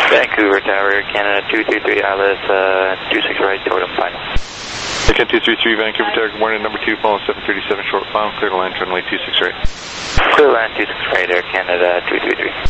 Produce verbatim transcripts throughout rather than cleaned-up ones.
Vancouver Tower, Canada two three three, I L S uh, two six right, totem final. Cat two three three, Vancouver Tower, good morning, number two, following seven thirty-seven, short final, clear to land, runway two six right. Clear land two six right, Air Canada two three three.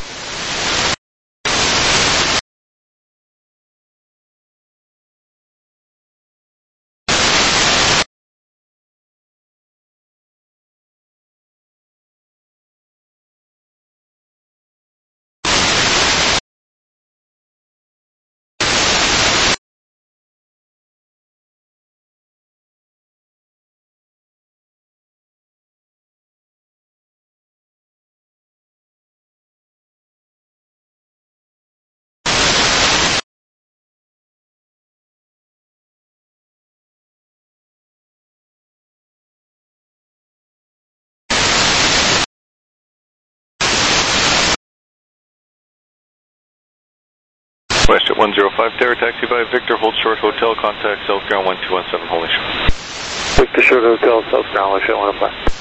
West at one zero five, Tower, taxi by Victor, hold short hotel, contact South Ground one two one seven, holy short. Victor Short Hotel, South Ground, one two one seven.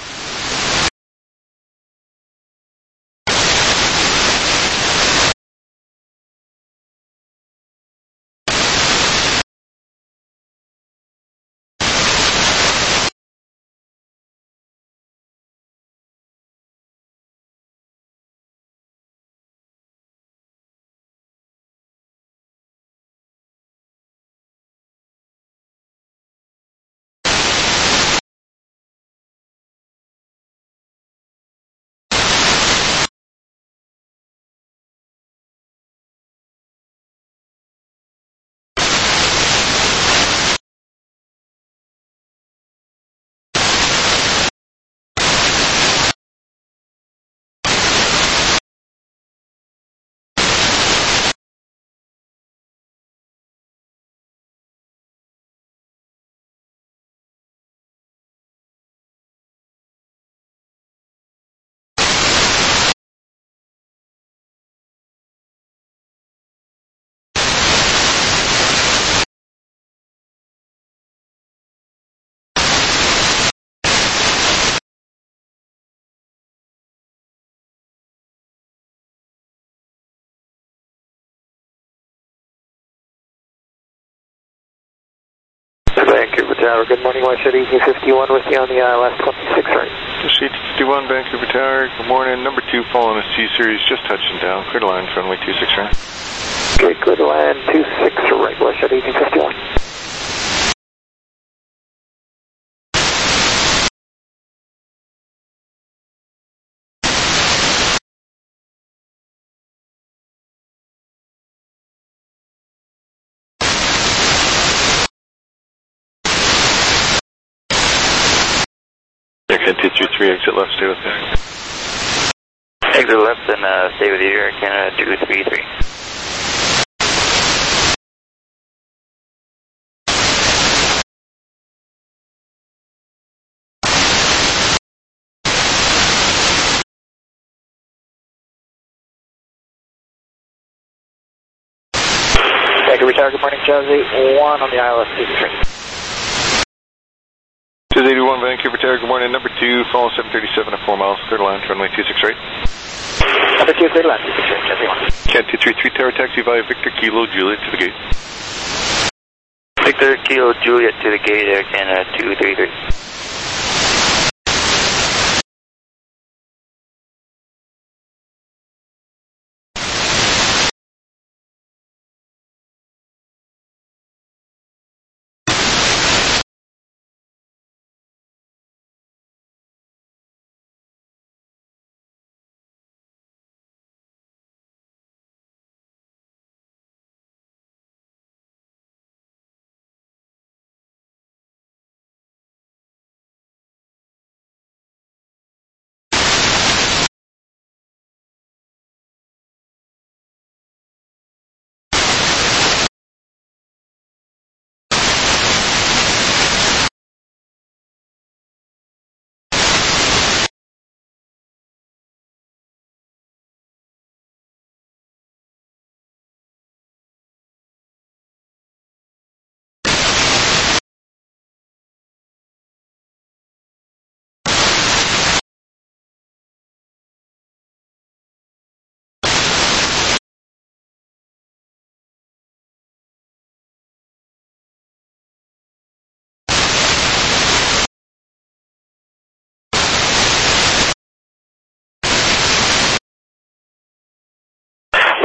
Vancouver Tower, good morning, West at eighteen fifty-one with you on the I L S twenty-six right. West eighteen fifty-one, Vancouver Tower, good morning, number two, following a C-Series, just touching down, clear to land, runway two six right. Okay, clear to land two six right, West at eighteen fifty-one. Cat two three three, exit left, stay with me. Exit left and uh, stay with you, Air Canada two three three. Vancouver Tower, good morning, Jazz eight one on the I L S two six right. Jazz eighty-one, Vancouver Tower, good morning, number two, following seven thirty-seven at four miles, clear to land, runway two six right. Number two, clear to land two six right, Jazz eight one. Cat two three three, Tower, taxi via Victor, Kilo, Juliet to the gate. Victor, Kilo, Juliet to the gate, Air Canada two three three.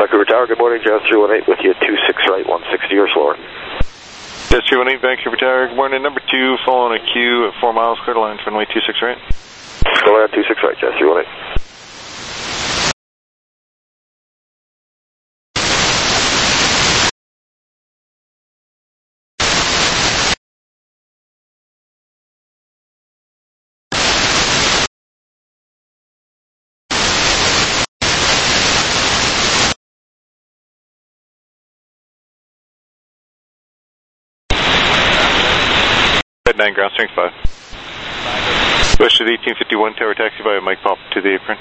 Vancouver Tower, good morning, Jazz three one eight with you, two six right, one sixty or slower. Jazz three one eight, Vancouver Tower, good morning, number two, following a queue at four miles, clear to line, runway two six right. Go ahead, two six right, Jazz three one eight. Red nine, ground strength five. West at eighteen fifty-one, tower taxi via Mike Pop to the apron.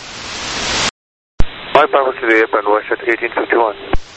Mike Pop to the apron, west at eighteen fifty-one.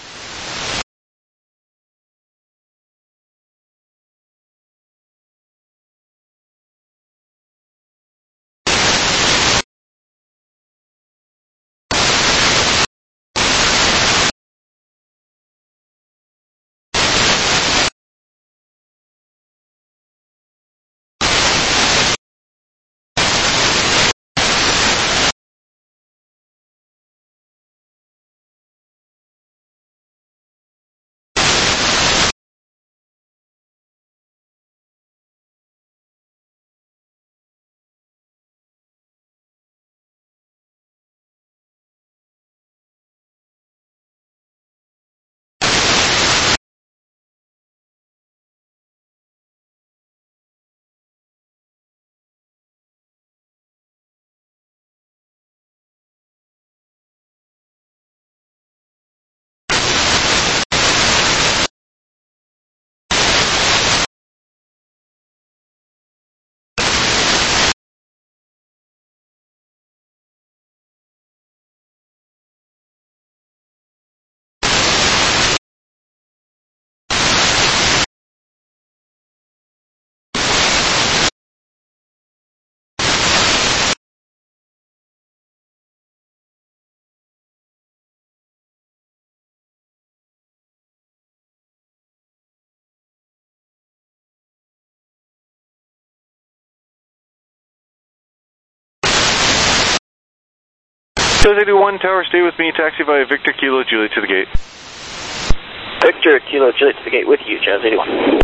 Jazz eighty-one, tower, stay with me, taxi via Victor Kilo Juliet to the gate. Victor Kilo Juliet to the gate with you, Jazz eighty-one.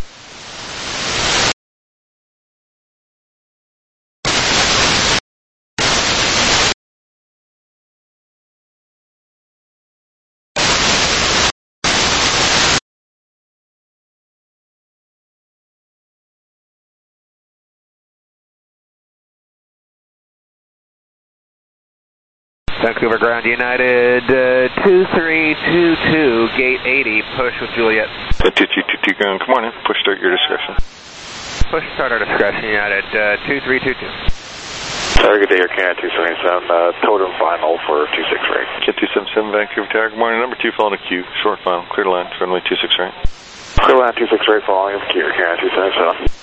Vancouver Ground United, uh, two three two two, gate eighty, push with Juliet. two two two two, ground, come on in, push start your discretion. Push start our discretion, United, uh, two three two two. Target day, Canada two seventy-seven, uh, totem final for two six right. Cat two seven seven, Vancouver Tower, good morning, number two, following a queue, short final, clear to line, runway two six right. Clear line two six right, following a queue, Canada two seventy-seven.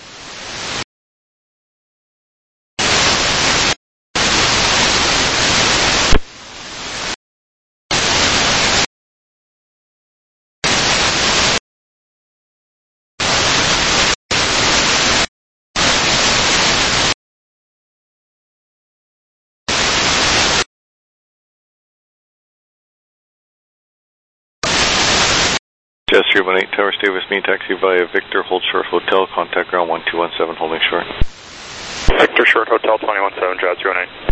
Jazz three one eight, tower, stay with me, taxi via Victor, hold short hotel, contact ground one two one seven, holding short. Victor short hotel two one seven, Jazz three one eight.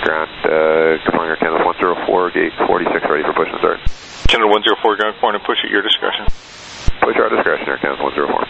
ground, uh, calling Air Canada one zero four, gate forty-six, ready for push and start. Canada one zero four, ground point and push at your discretion. Push our discretion, Air Canada one zero four.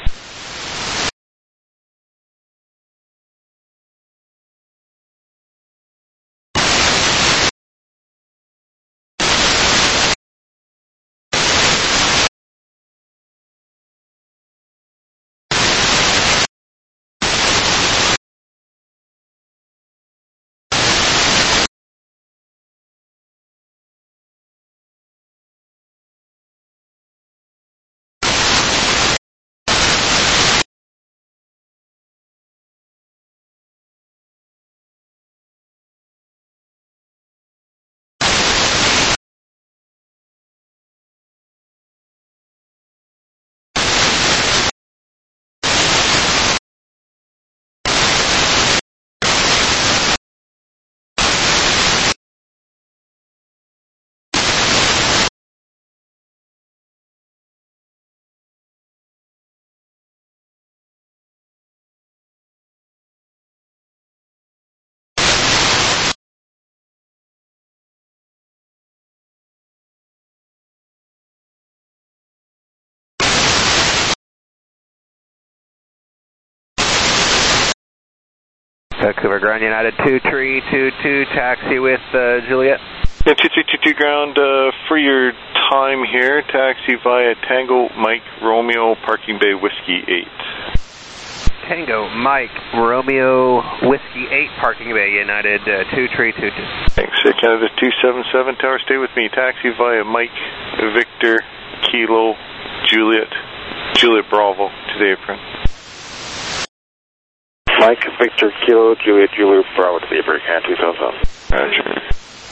Vancouver Ground United two three two two, taxi with uh, Juliet. Yeah, two three two two ground, uh, for your time here, taxi via Tango Mike Romeo Parking Bay Whiskey eight. Tango Mike Romeo Whiskey eight, Parking Bay United uh, two three two two. Thanks, Air Canada two seven seven, tower, stay with me, taxi via Mike Victor Kilo Juliet, Juliet Bravo to the apron. Mike Victor Kilo Juliet Juliet Bravo to the apron, Canada two seven seven. Roger.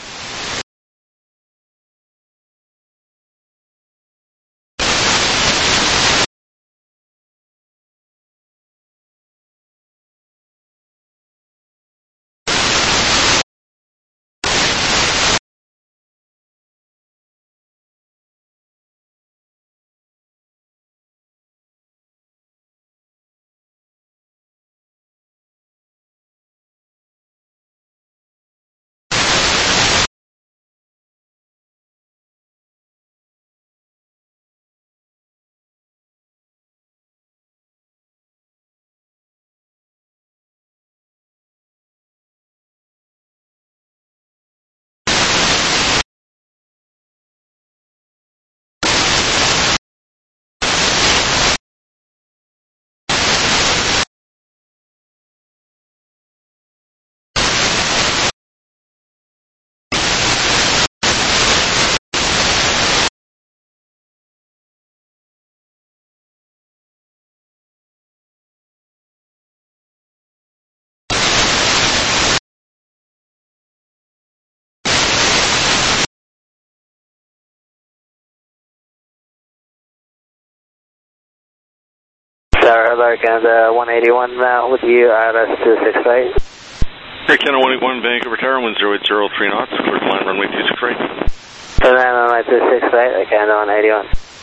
Tower, Canada one eighty-one now with you, I R S two six eight. Air Canada one eighty-one, Vancouver Tower, one zero eight zero three knots, clear to line runway two six eight. Clear to line runway two six eight, Air Canada one eighty-one.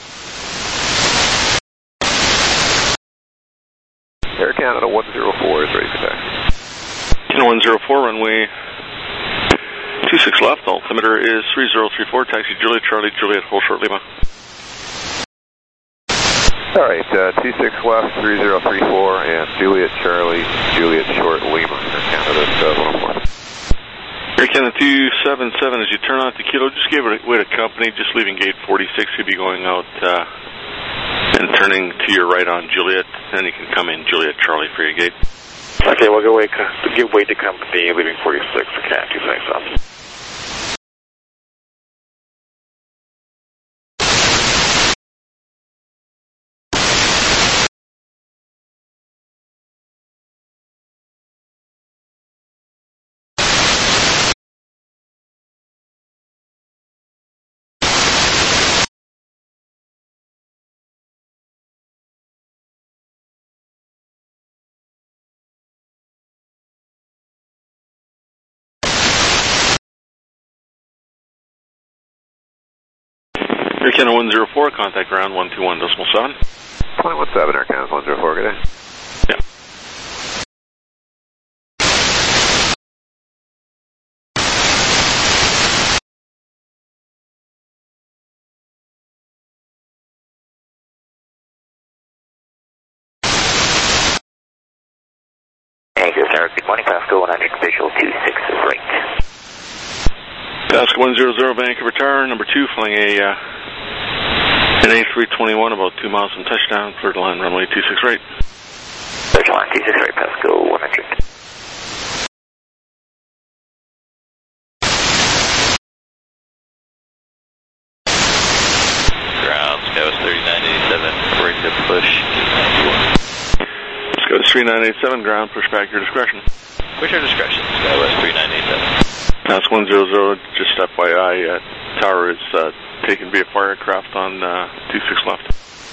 Air Canada one zero four is ready for taxi. Canada one zero four, runway two six left, altimeter is three zero three four, taxi Juliet Charlie Juliet Hold Short Lima. All right, uh, two six left, three zero three four, and Juliet Charlie, Juliet Short Lima, Air Canada uh, one oh four. Air Canada two seven seven, as you turn out the Kilo, just give it away to company, just leaving gate forty-six, you'll be going out uh, and turning to your right on Juliet, then you can come in Juliet Charlie for your gate. Okay, we'll go wait, give way to company, leaving forty-six, okay, two six seven. Air Canada one zero four, contact ground one two one decimal seven. one one seven, Air Canada one zero four, good day. Yeah. Yes, sir. Good morning, Pasco one hundred, visual two six right. Pasco one hundred, Vancouver Tower, number two, flying a uh, N A three twenty-one, about two miles from touchdown, clear to line runway two six right. Clear to line two six right, Pasco one hundred. Ground, Skywest thirty-nine eighty-seven, ready to push eight ninety-one. Skywest thirty-nine eighty-seven, ground, push back your discretion. Push your discretion, Skywest thirty-nine eighty-seven. Pasco one hundred, just F Y I, uh, tower is uh, taken via fire aircraft on uh, two six left.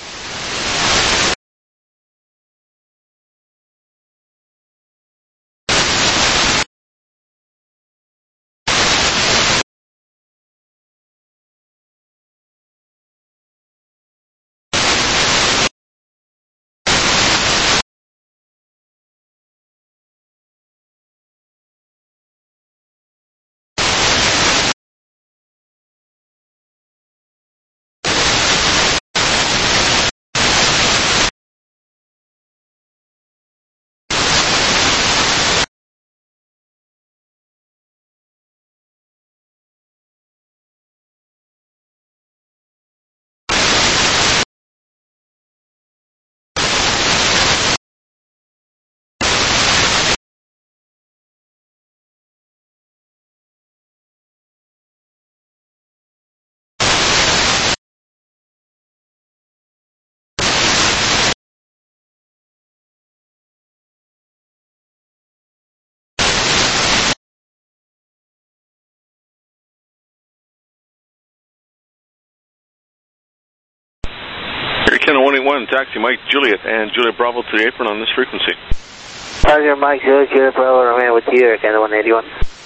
Air Canada one eighty-one, taxi Mike Juliet and Juliet Bravo to the apron on this frequency. Roger, Mike Juliet, Juliet Bravo, remain with you, Air Canada one eighty-one.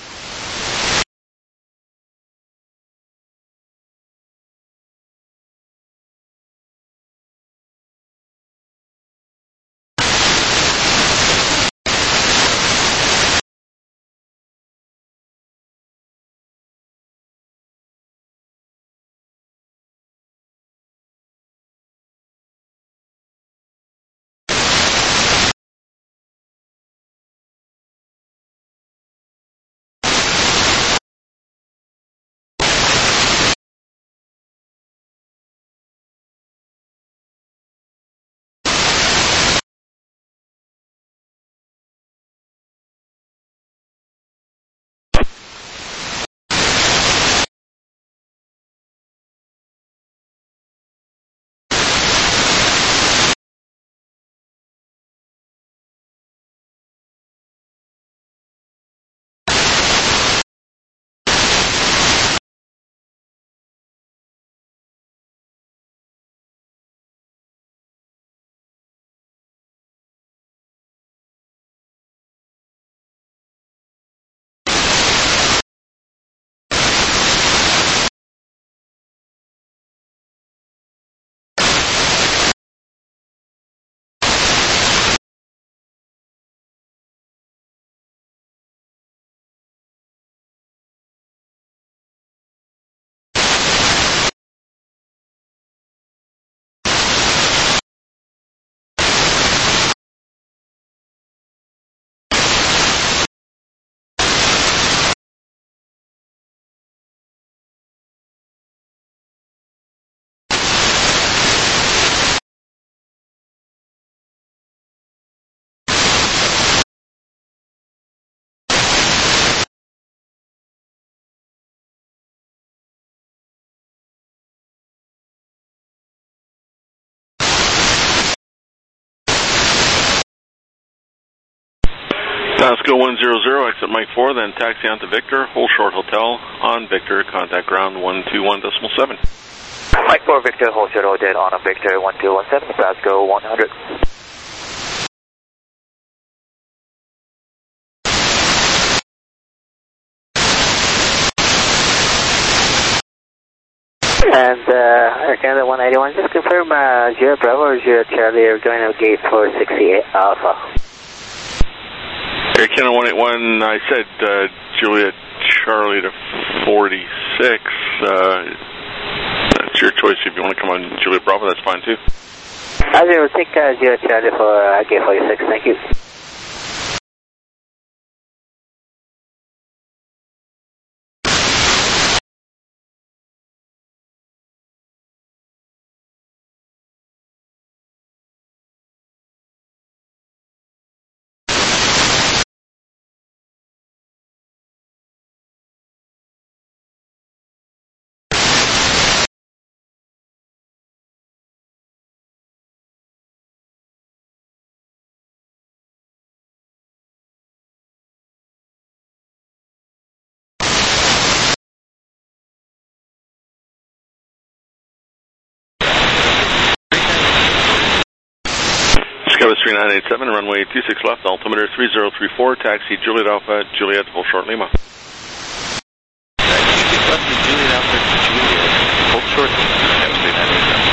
Pasco one hundred, exit Mike four, then taxi on to Victor, hold short hotel on Victor, contact ground one two one point seven. Mike four, Victor, hold short hotel on Victor one two one seven, Pasco one hundred. And uh, Air Canada one eighty-one, just confirm uh, Juliet Bravo or Juliet Charlie, you're going to gate four sixty-eight Alpha. Air Canada one eighty-one, I said uh, Juliet Charlie to forty-six. Uh, that's your choice. If you want to come on Juliet Bravo, that's fine too. I will take uh, Juliet Charlie for uh, gate forty-six, thank you. Airbus three nine eight seven, runway two six left, altimeter three zero three four, taxi Juliet Alpha, Juliet, hold short Lima. Taxi two six left, Juliet Alpha, Juliet, hold short, Airbus three nine eight seven.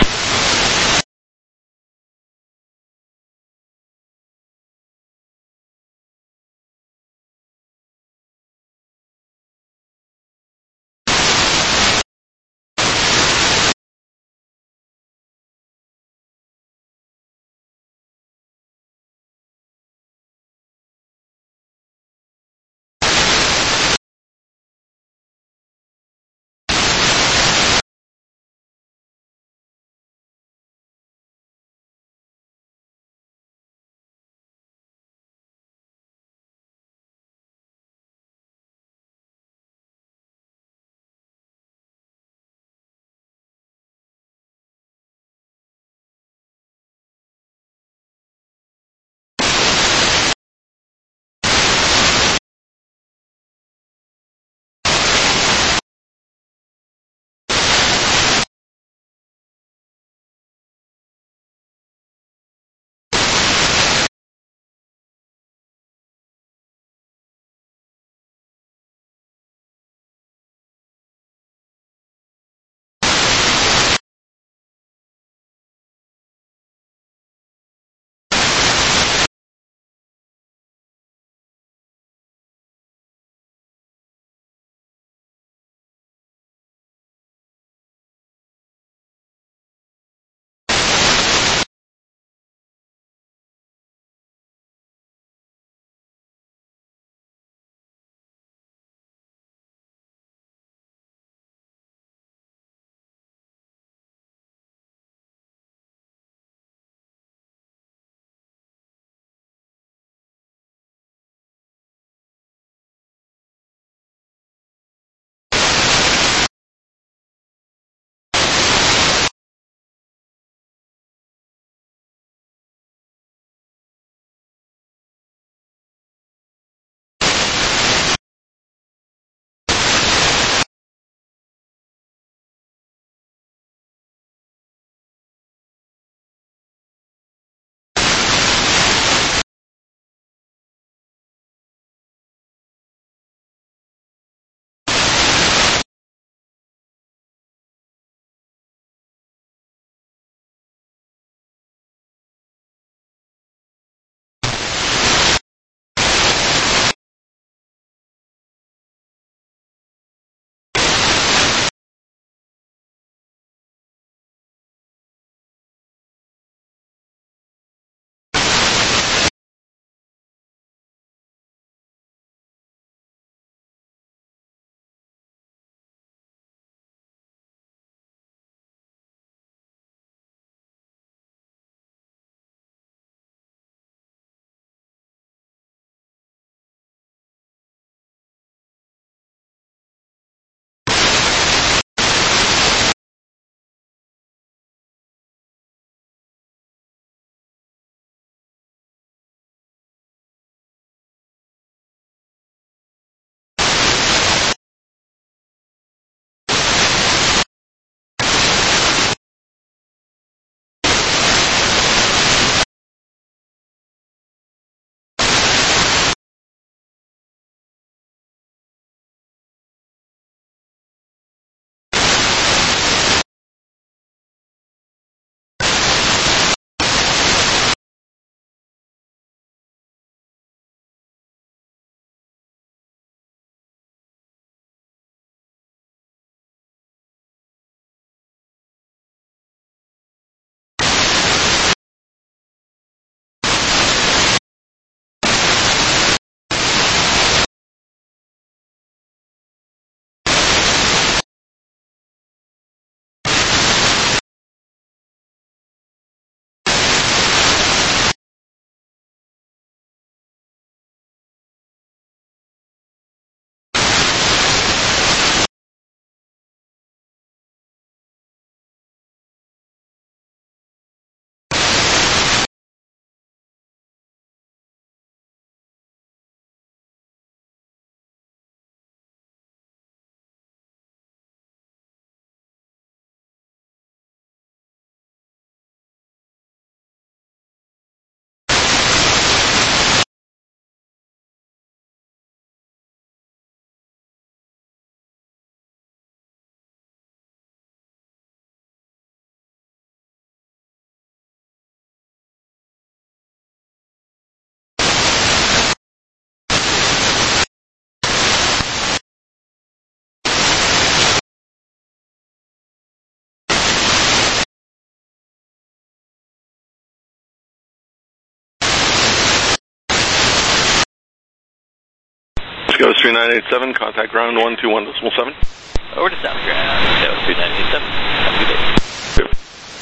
Let's go three nine eight seven, contact ground one two one decimal seven. Over to South Ground, go three nine eight seven. Have a good day. Good.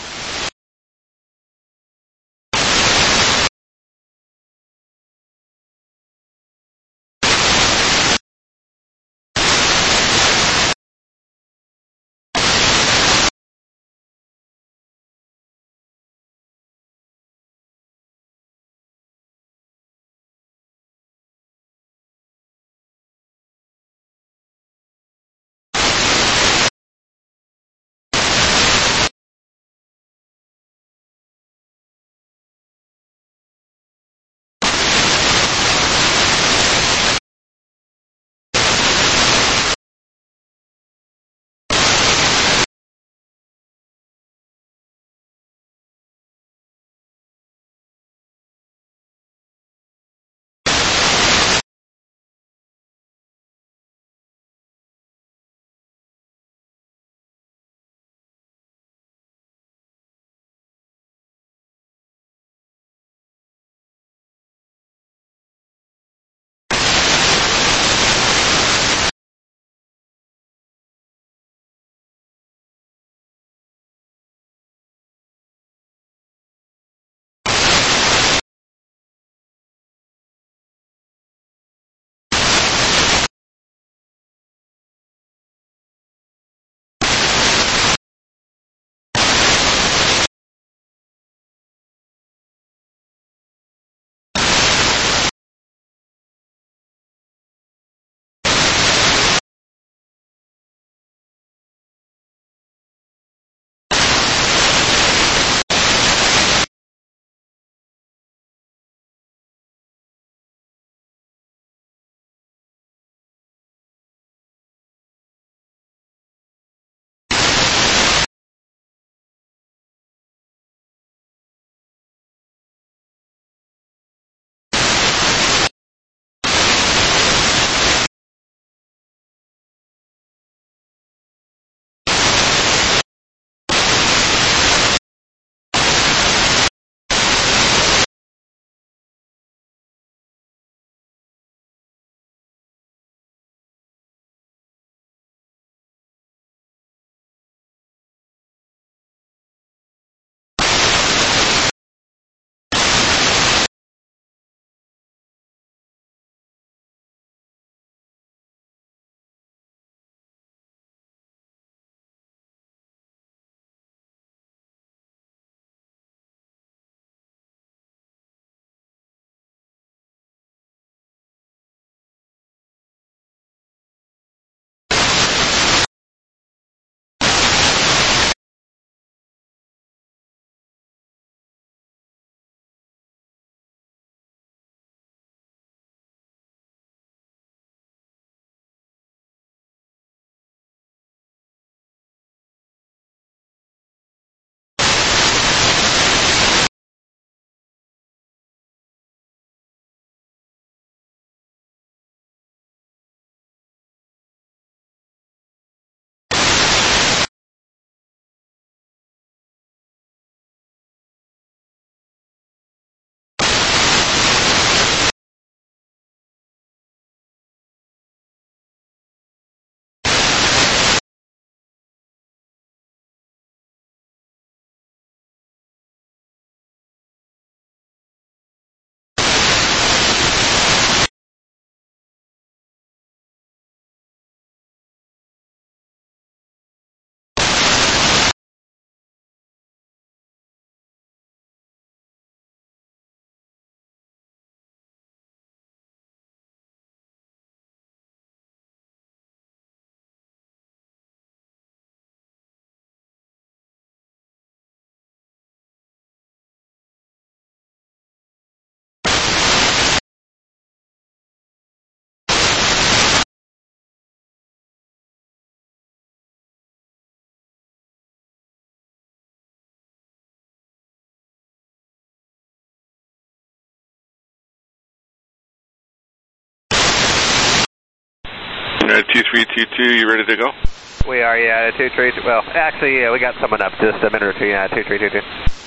two three two two, you ready to go? We are, yeah, two three two. Well, actually, yeah, we got someone up just a minute or two, yeah, two three two two.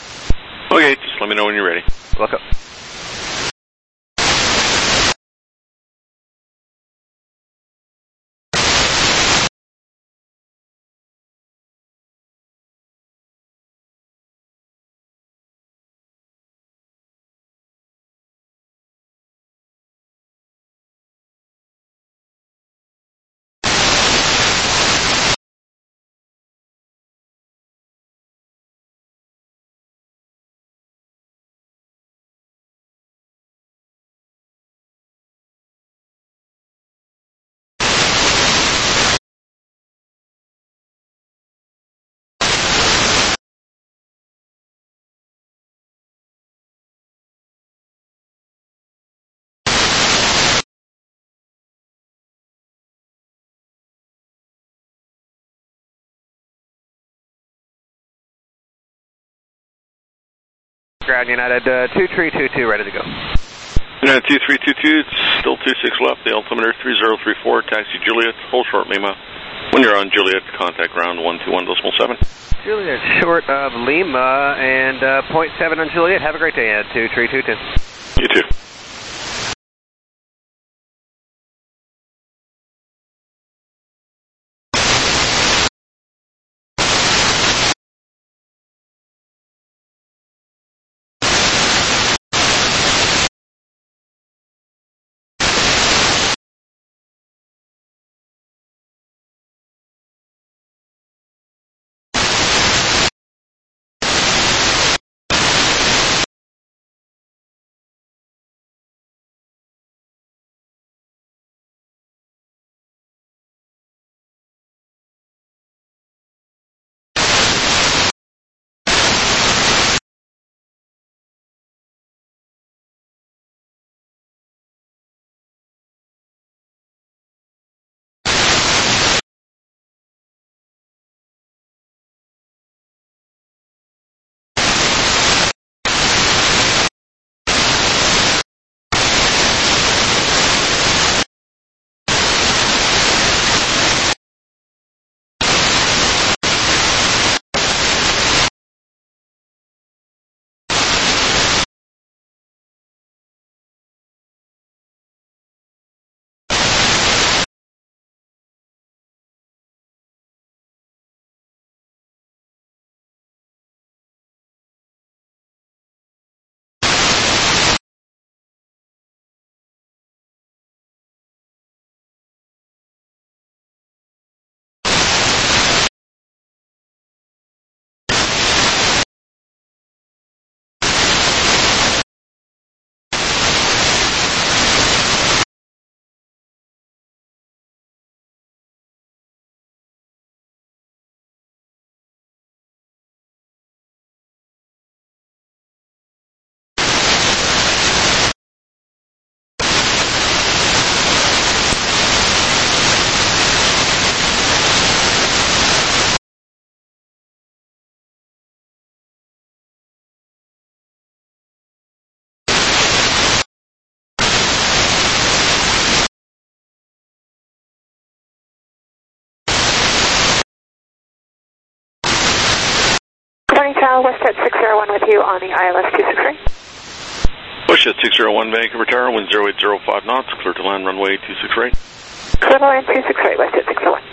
Okay, just let me know when you're ready. Look up. Ground United, uh, two three two two, ready to go. United two three two two, it's still two six left, the altimeter three zero three four, taxi Juliet, hold short Lima. When you're on Juliet, contact ground one two one decimal seven. Juliet, short of Lima, and uh, point seven on Juliet. Have a great day at two three two two. You too. Westjet six zero one with you on the I L S two six three. Westjet six zero one, Vancouver Tower, wind zero eight zero five knots, clear to land runway two six eight. Clear to land two six eight, Westjet six zero one.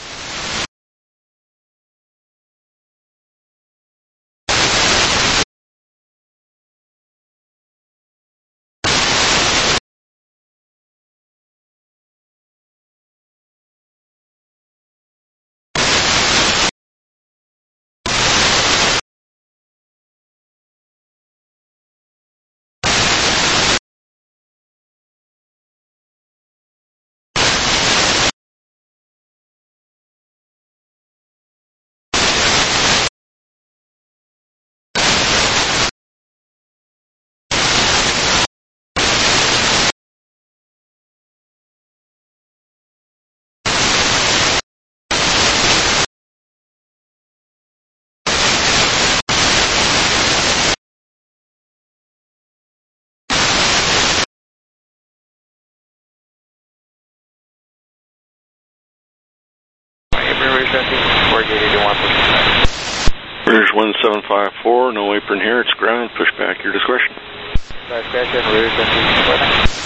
Rouge one seven five four, no apron here, it's ground, push back your discretion. Discretion, Rouge one two four.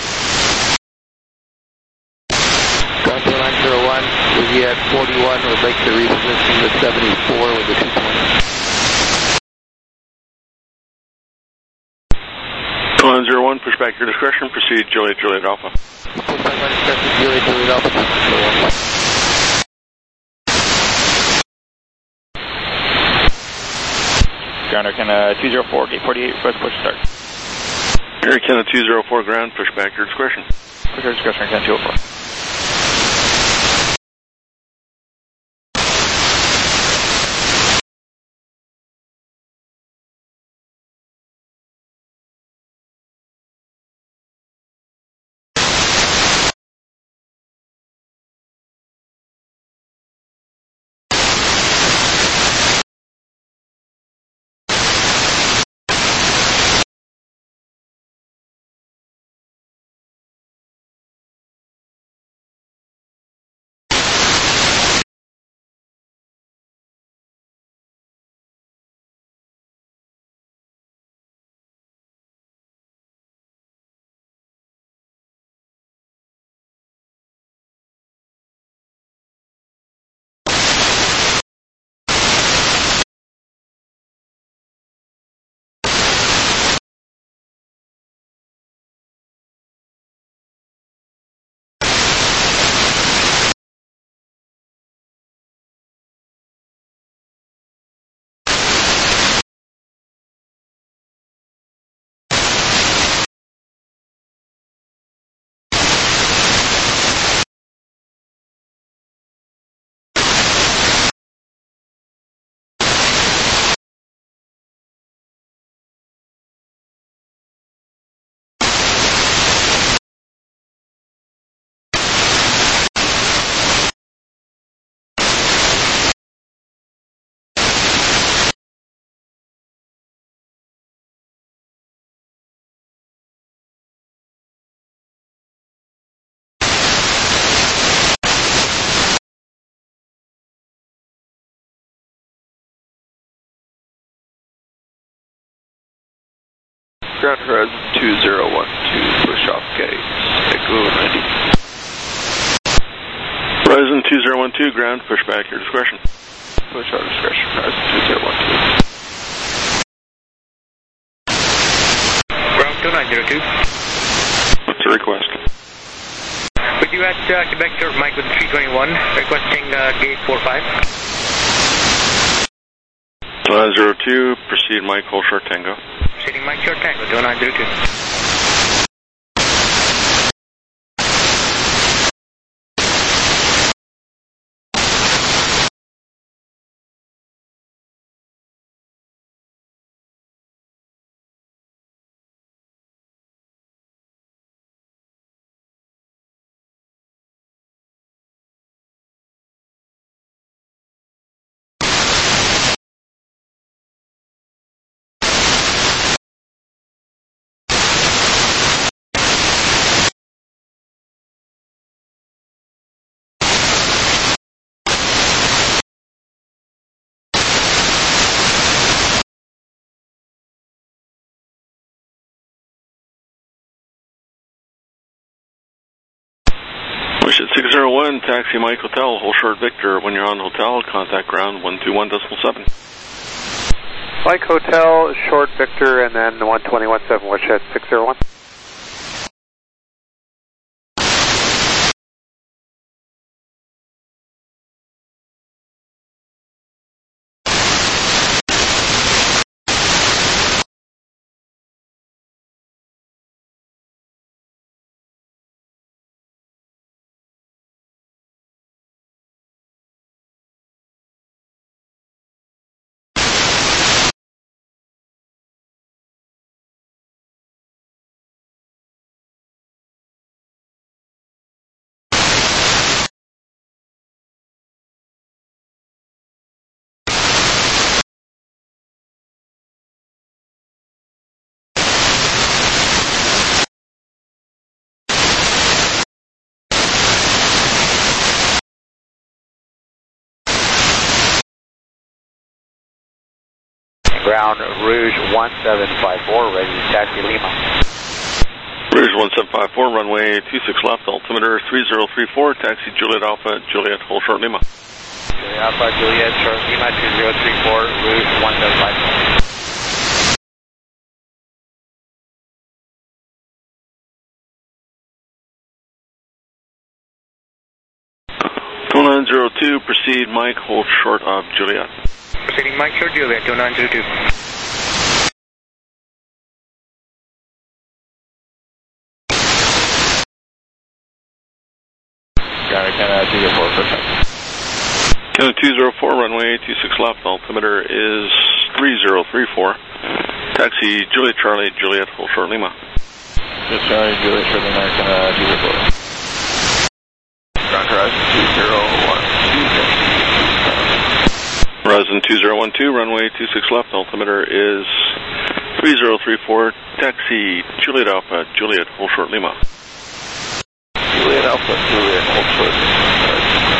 Ground to line zero one, with you at forty-one, would like to reposition the seventy-four with the two twenty. Line zero one, push back your discretion, proceed Juliet, Juliet Alpha. Push back my discretion, Juliet, Juliet Alpha, zero one. Ground Air Canada two zero four, gate forty-eight, request push start. Air Canada two zero four, ground, push back your discretion. Push your discretion, Air Canada two zero four. Ground Horizon two zero one two, push off gate, Echo ninety. Horizon two zero one two, ground, push back, your discretion. Push our discretion, Horizon two zero one two. Ground two nine zero two. What's the request? Would you at uh, Quebec Short Mike with three twenty-one, requesting uh, gate four five. two nine zero two, proceed Mike, hold short Tango. Proceeding Mike short Tango, two nine zero two. Wish at six zero one, taxi Mike Hotel, hold short Victor. When you're on hotel, contact ground one two one decimal seven. Mike Hotel, short Victor, and then one twenty-one point seven, wish at six zero one. Ground Rouge one seven five four, ready to taxi Lima. Rouge one seven five four, runway two six left, altimeter three zero three four, taxi Juliet Alpha, Juliet, hold short Lima. Juliet Alpha, Juliet, short Lima, two zero three four, Rouge one seven five four. two nine zero two, proceed Mike, hold short of Juliet. Proceeding Mike short Juliet, two nine zero two. Got it, Canada two zero four, perfect. Canada two zero four, runway two six left, altimeter is three zero three four. Taxi Juliet Charlie, Juliet, hold short Lima. Just Charlie, Juliet, Charlie, Canada two zero four. Ground Horizon two zero one two. Horizon two zero one two, runway two six left, altimeter is three zero three four, taxi Juliet Alpha, Juliet, hold short Lima. Juliet Alpha, Juliet, hold short Lima.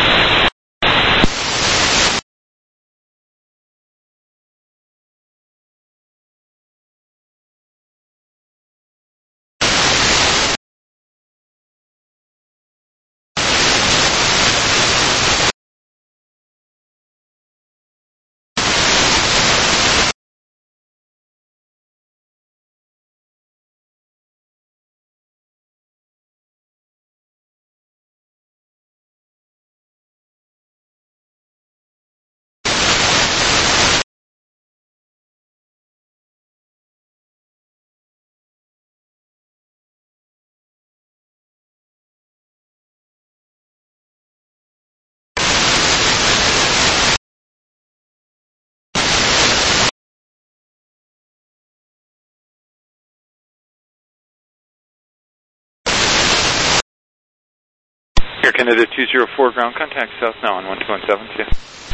Air Canada two zero four, ground contact south now on one two one seven, see ya.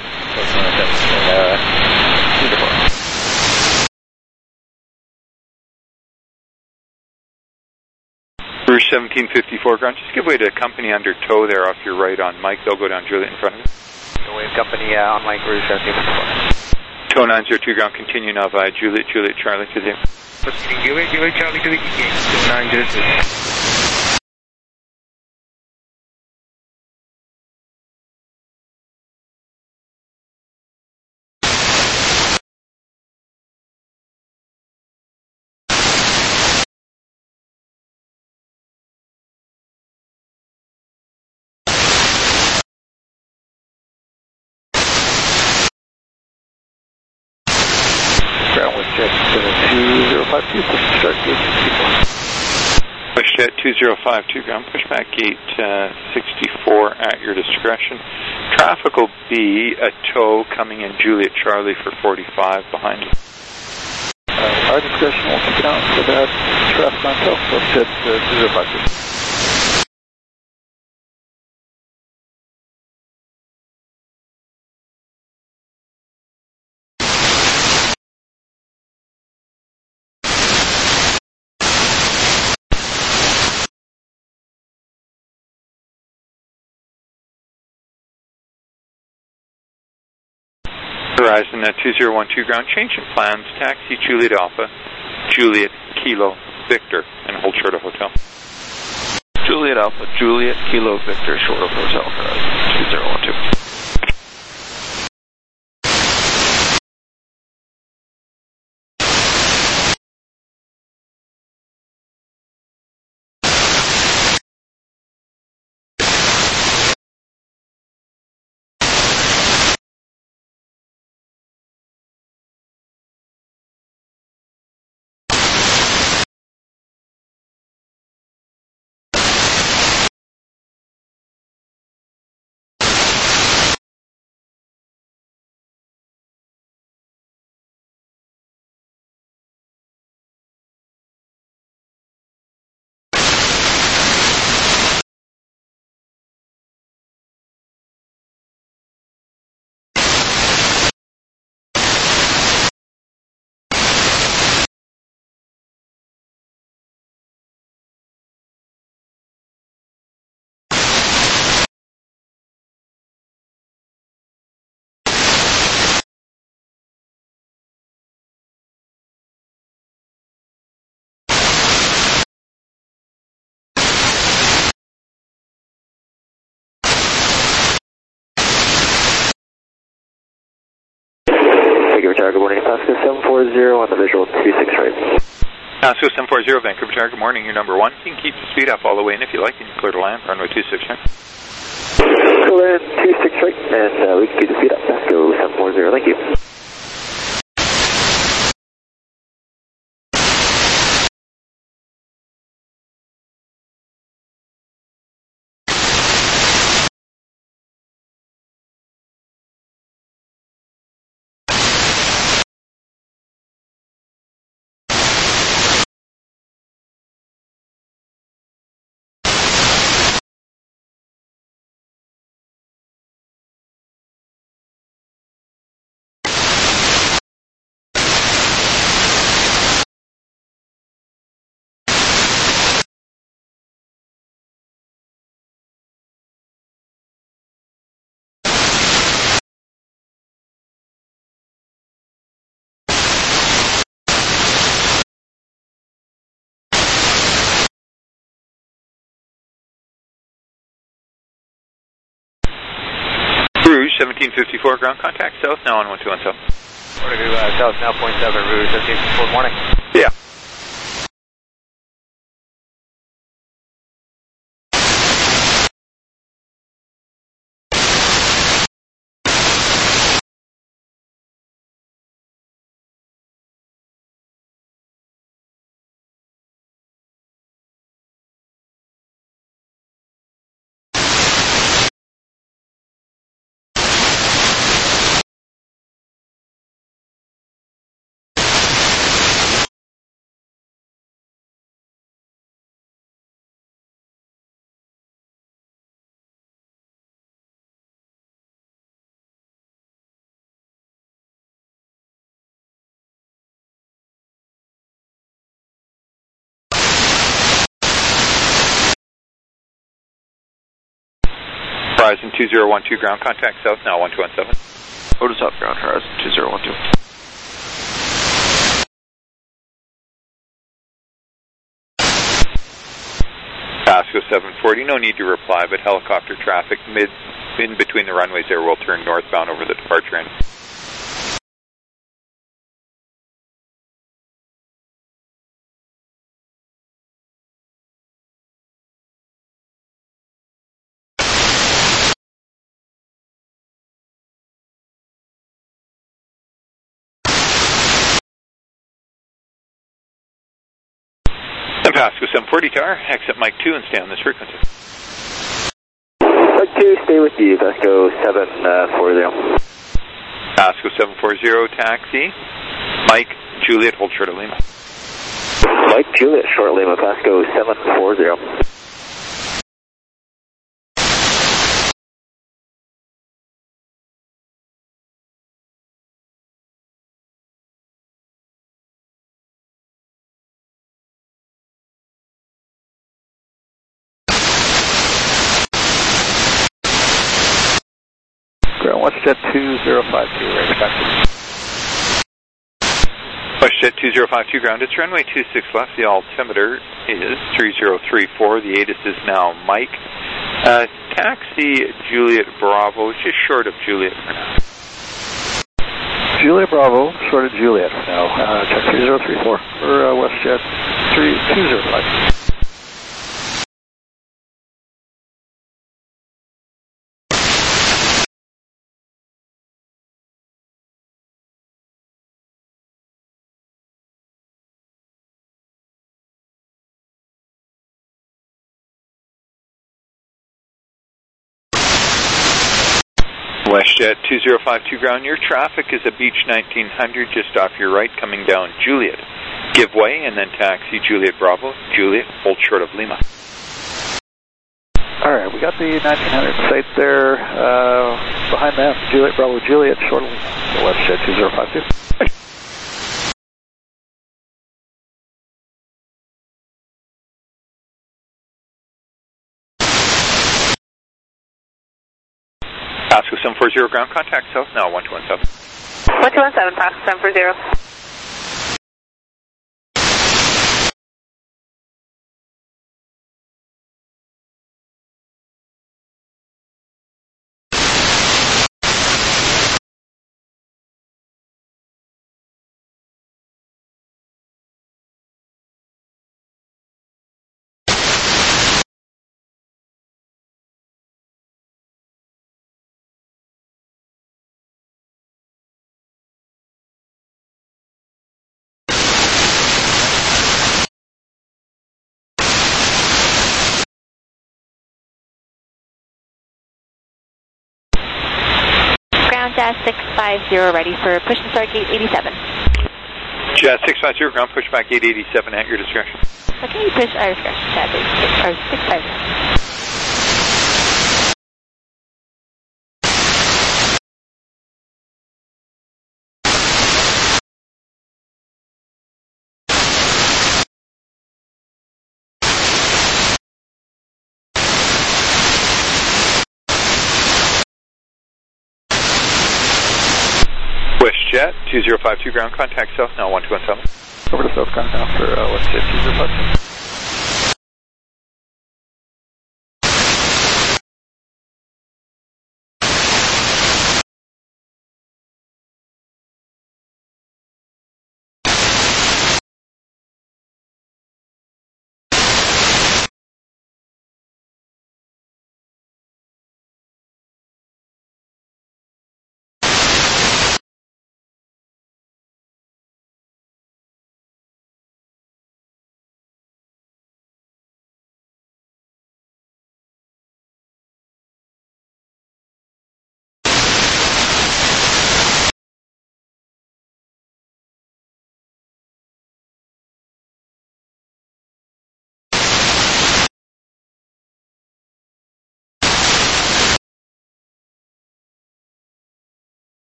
Rouge seventeen fifty-four, ground, just give way to company under tow there off your right on Mike, they'll go down Juliet in front of you. Wave company uh, on Mike Rouge seventeen fifty-four. Tow nine zero two ground, continue now via Juliet, Juliet, Charlie to the... Proceeding Juliet, Juliet, Charlie to the E T A, nine zero two. Ground with jet two zero five two, push start gate sixty-four. Push jet two zero five two ground, pushback gate uh, sixty-four at your discretion. Traffic will be a tow coming in Juliet Charlie for forty-five behind you. Uh, our discretion will account for that traffic on tow, push jet uh, two zero five two. Horizon uh, two zero one two ground, change in plans, taxi Juliet Alpha, Juliet Kilo Victor, and hold short of hotel. Juliet Alpha, Juliet Kilo Victor, short of hotel, Horizon two zero one two. Tower, good morning. Pasco seven four zero on the visual two six right. Pasco seven four zero, Vancouver Tower, good morning. You're number one. You can keep the speed up all the way, and if you like, you can clear to land, runway two six right. Clear two six right, and uh, we can keep the speed up. Pasco seven four zero, thank you. Rouge, seventeen fifty-four, ground contact south, now on one two one seven. Order to uh, south, now point seven, Rouge, seventeen fifty-four, morning. Yeah. Horizon two zero one two, ground contact south, now one two one seven. Otis up, ground, Horizon two zero one two. Pasco seven forty, no need to reply, but helicopter traffic mid in between the runways there will turn northbound over the departure end. And Pasco seven forty tower, exit Mike two and stay on this frequency. Mike two, stay with you, Pasco seven forty. Pasco seven forty, taxi. Mike, Juliet, hold short of Lima. Mike, Juliet, short Lima, Pasco seven forty. WestJet two zero five two, right back. WestJet two zero five two ground, it's runway two six left, the altimeter is three zero three four, the A T I S is now Mike. Uh, taxi Juliet Bravo, just short of Juliet for now. Juliet Bravo, short of Juliet for now, uh, check three zero three four for uh, WestJet two zero five two. WestJet two zero five two ground, your traffic is a Beach nineteen hundred just off your right coming down Juliet. Give way and then taxi Juliet Bravo, Juliet, hold short of Lima. Alright, we got the nineteen hundred site there, uh, behind that, Juliet Bravo, Juliet, short of Lima, WestJet two zero five two. Pasco seven forty ground, contact south now, one two one seven. one two one seven, Pasco seven forty. Jet six five zero ready for push and start gate eighty-seven. Jet six five zero ground, push back gate eighty-seven at your discretion. Okay, you push our discretion, Jet six five zero. WestJet two zero five two ground, contact south now, one two one seven. Over to south ground now for uh, WestJet two zero five two.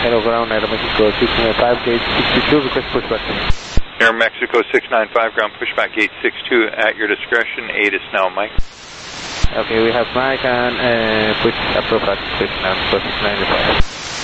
Hello ground, Aeromexico six nine five, gate sixty-two, request pushback. Air Mexico six nine five, ground pushback gate six two at your discretion. eight is now Mike. Okay, we have Mike and uh, push approach at six nine five.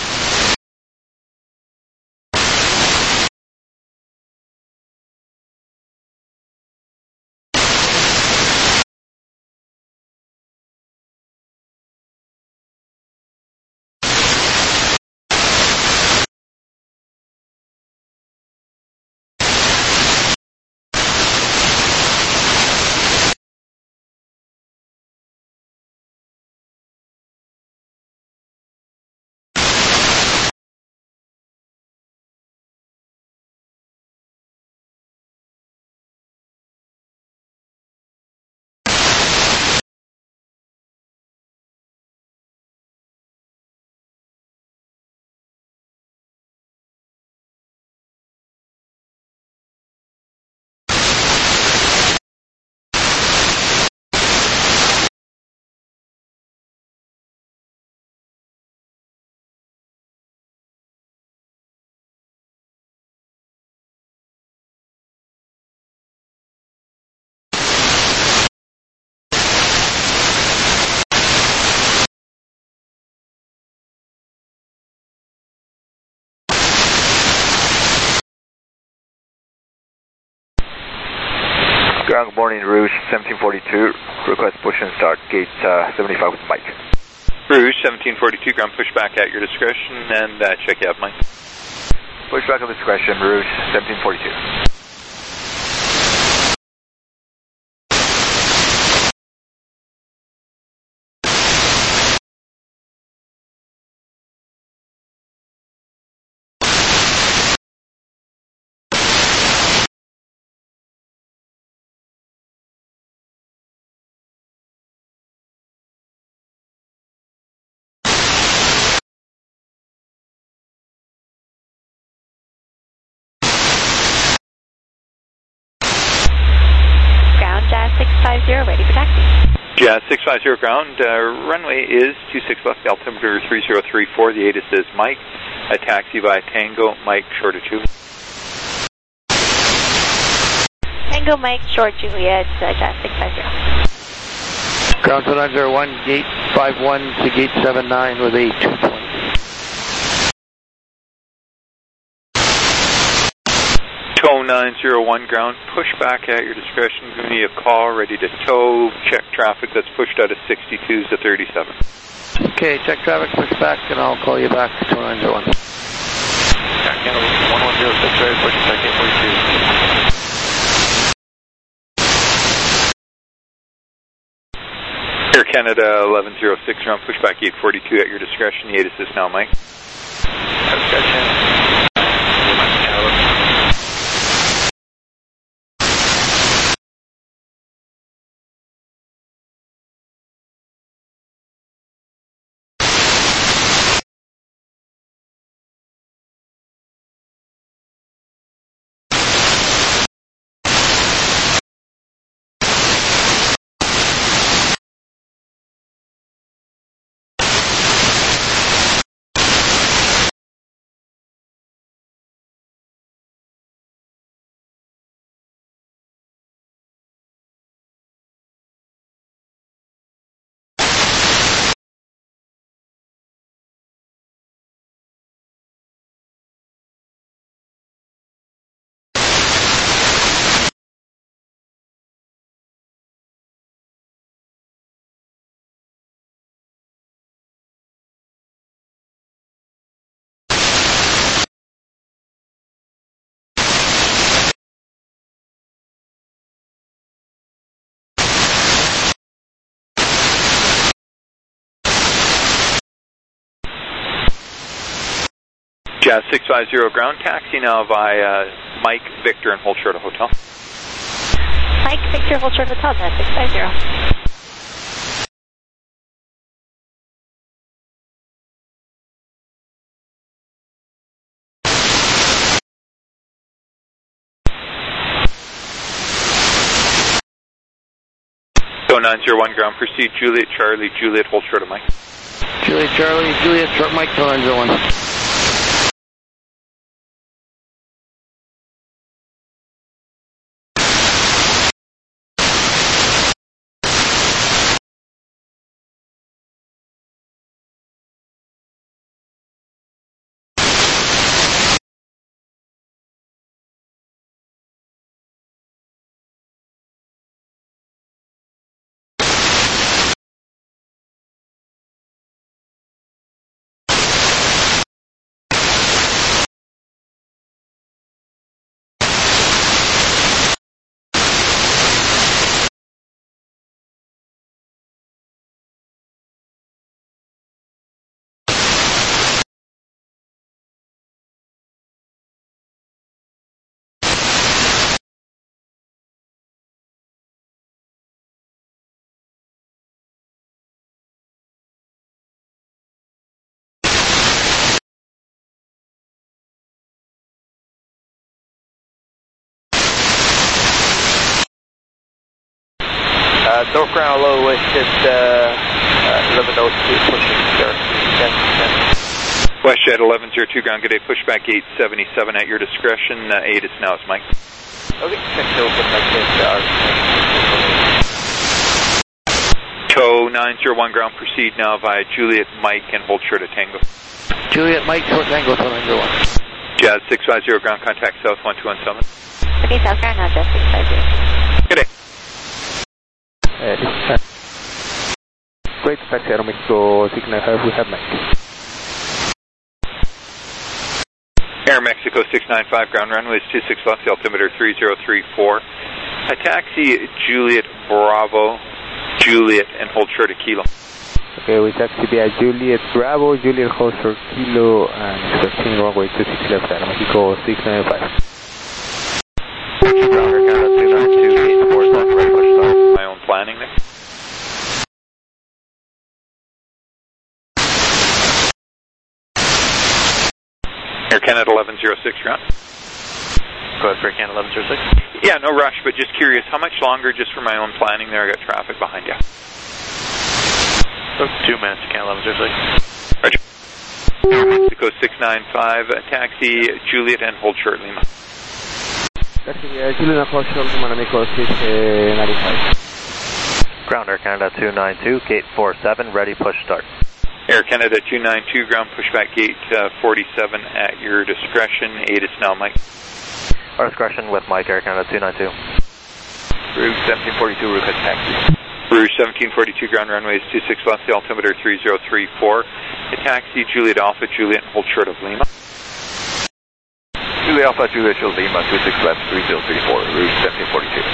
Ground, good morning, Rouge seventeen forty-two. Request push and start gate uh, seventy-five with Mike. Rouge seventeen forty-two, ground pushback at your discretion, and uh, check you out, Mike. Pushback at discretion, Rouge seventeen forty-two. six five zero, ready for taxi. Jazz six five zero ground, uh, runway is two six left, altimeter three zero three four, the A T I S is Mike, a taxi via Tango, Mike, short of two. Tango Mike, short Juliet, uh, Jazz six five zero. Ground two nine zero one, gate five one to gate seven nine with a two twenty. Tow nine zero one ground, pushback at your discretion, give me a call, ready to tow, check traffic that's pushed out of sixty-twos to thirty-seven. Okay, check traffic, push back, and I'll call you back to two nine zero one. one one zero six, ready, push back gate forty-two. Air Canada eleven oh six, ground pushback gate forty-two at your discretion, the A T I S is now Mike. Discretion. Jazz six five zero ground, taxi now via Mike, Victor, and hold short of hotel. Mike, Victor, hold short of hotel, Jazz six five zero. Go nine zero one ground, proceed Juliet, Charlie, Juliet, hold short of Mike. Juliet, Charlie, Juliet, short Mike, two nine zero one. Uh, north ground low WestJet uh, uh, eleven oh two, pushing start ten ten. WestJet eleven oh two, ground, good day, pushback eight seventy-seven at your discretion. Uh, eight is now, it's Mike. Okay, check to open like this. Tow nine zero one, ground, proceed now via Juliet, Mike, and hold short of Tango. Juliet, Mike, short Tango, two nine zero one. Jazz six five zero, ground, contact south one two one seven. Okay, South Ground, now Jazz six five zero. Good day. Uh, this is Great taxi, Aeromexico six nine five, we have Mike. Air Mexico six nine five, ground runway is two six left, altimeter three zero three four. A taxi Juliet Bravo, Juliet, and hold short of Kilo. Okay, we taxi via Juliet Bravo, Juliet hold short Kilo, and expecting runway two six left, Aeromexico six nine five. Ground, Canada two nine two, eight four seven, ready push start. My own planning there. Air Canada eleven oh six, ground. Go ahead for Air Canada eleven oh six. Yeah, no rush, but just curious, how much longer just for my own planning there? I got traffic behind you. So two minutes, Canada eleven oh six. Roger. Mexico six nine five, taxi Juliet, and hold short Lima. Taxi via Juliet hold short Lima, Aeromexico six nine five. Ground, Air Canada two nine two, gate four seven, ready push start. Air Canada two nine two, ground, pushback gate uh, forty-seven at your discretion. eight is now, Mike. Our discretion with Mike, Air Canada two nine two. Rouge seventeen forty-two, Rouge head taxi. Rouge seventeen forty-two, ground runway is two six left, the altimeter three zero three four. The taxi Juliet Alpha, Juliet, hold short of Lima. Juliet Alpha, Juliet, Juliet Lima, two six left, three zero three four, Rouge seventeen forty-two.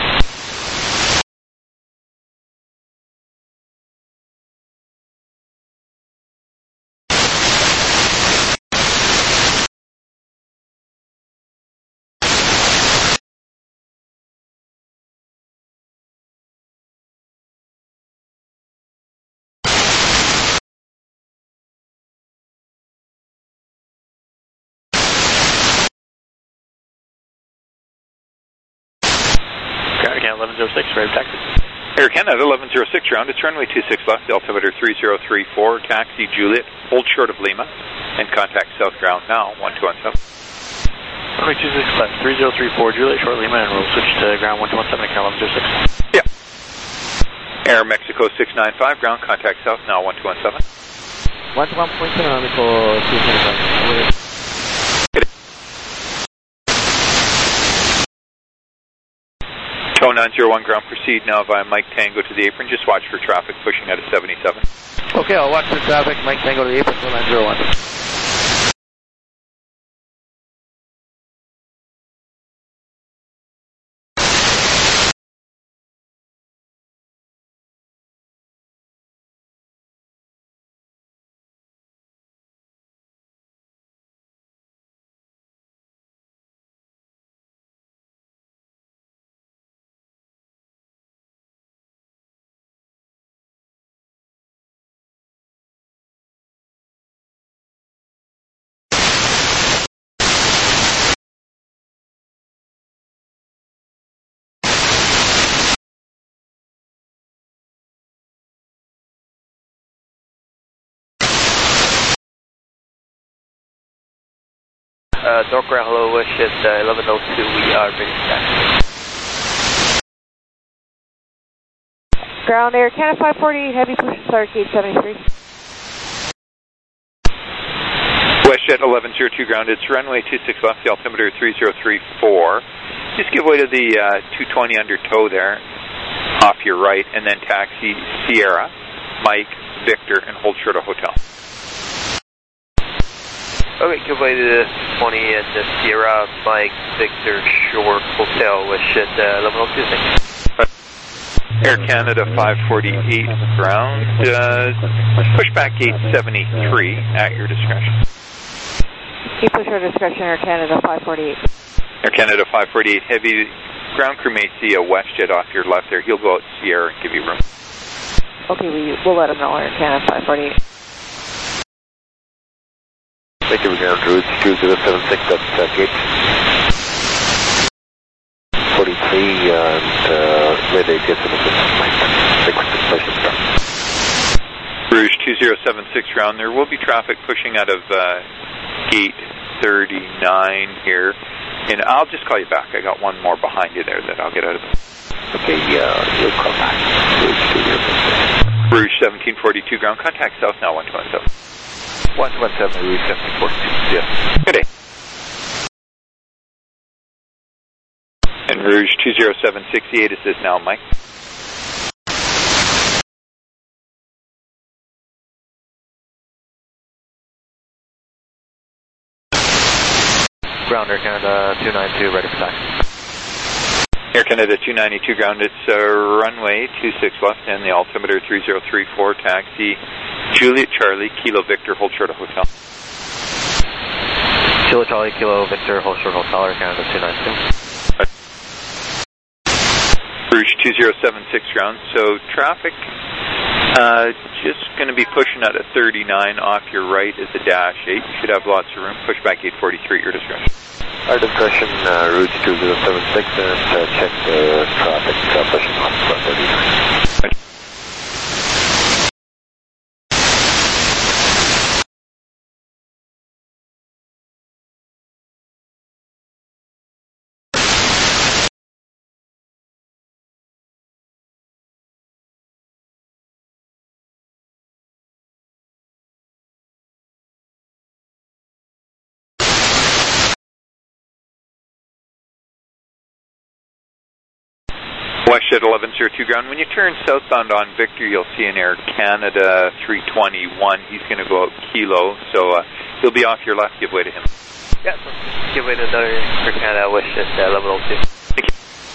eleven oh six, ready taxi. Air Canada eleven oh six, round, it's runway two six left, altimeter three zero three four, taxi Juliet, hold short of Lima, and contact south ground now, one two one seven. Runway two six left, three zero three four, Juliet, short Lima, and we'll switch to ground one two one seven, Canada eleven oh six. Yeah. Air Mexico six nine five, ground, contact south now, one two one seven. one two one seven, Aeromexico six nine five. Tow nine zero one, ground, proceed now via Mike Tango to the apron. Just watch for traffic pushing out of seventy-seven. Okay, I'll watch for traffic. Mike Tango to the apron, Tow nine zero one. Uh, north ground, hello, WestJet uh, eleven oh two, we are ready to taxi. Ground, Air Canada five forty, heavy push start, gate seventy-three. WestJet eleven oh two, ground, it's runway two six left, the altimeter three zero three four. Just give way to the uh, two twenty under tow there, off your right, and then taxi Sierra, Mike, Victor, and hold short of hotel. Okay, give way to the twenty and the Sierra, Mike, Victor, Short, Hotel, WestJet uh, eleven oh two, thank you. Air Canada five forty-eight, ground, uh, pushback gate seventy-three at your discretion. Keep push your discretion, Air Canada five forty-eight. Air Canada five forty-eight, heavy, ground crew may see a WestJet off your left there. He'll go out Sierra and give you room. Okay, we, we'll let him know, Air Canada five forty-eight. Thank you, ground route two zero seven six, that's uh, gate forty-three, and uh, mayday gets in the two zero seven six ground. There will be traffic pushing out of uh, gate thirty-nine here. And I'll just call you back. I got one more behind you there that I'll get out of. Okay, uh, you'll call back. Rouge seventeen forty-two ground. Contact south now, one two one seven. one two one seven, Rouge seventeen forty-two. Yes. Good day. And Rouge two zero seven six eight, is this now Mike? Ground Air Canada two ninety-two, ready for taxi. Air Canada two ninety-two ground, it's uh, runway two six left and the altimeter three zero three four, taxi Juliet Charlie, Kilo Victor, hold short of hotel. Juliet Charlie, Kilo Victor, hold short hotel, Air Canada two ninety-two. Rouge two zero seven six ground, so traffic uh, just going to be pushing out at thirty-nine off your right is the dash eight. You should have lots of room. Push back eight forty-three at your discretion. Our discretion, uh, Rouge two zero seven six, and uh, check the traffic uh, pushing on front thirty-nine. Westjet eleven zero two ground. When you turn southbound on Victor, you'll see an Air Canada three twenty-one. He's going to go out Kilo, so uh, he'll be off your left. Give way to him. Yeah, so give way to another Air Canada Westjet uh, eleven oh two. Thank you.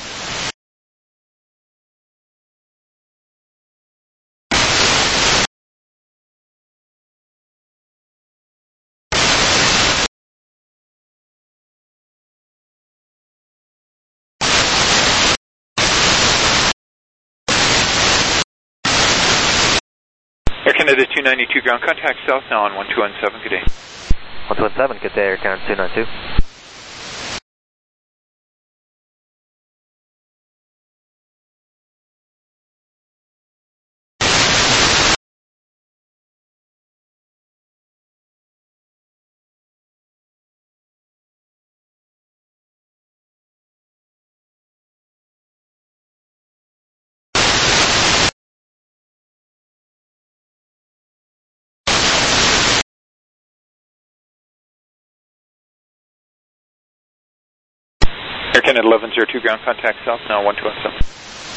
Air Canada two ninety-two ground, contact south now on one two one seven, good day. one two one seven, good day, Air Canada two ninety-two. Air Canada eleven zero two ground, contact south now one two one seven.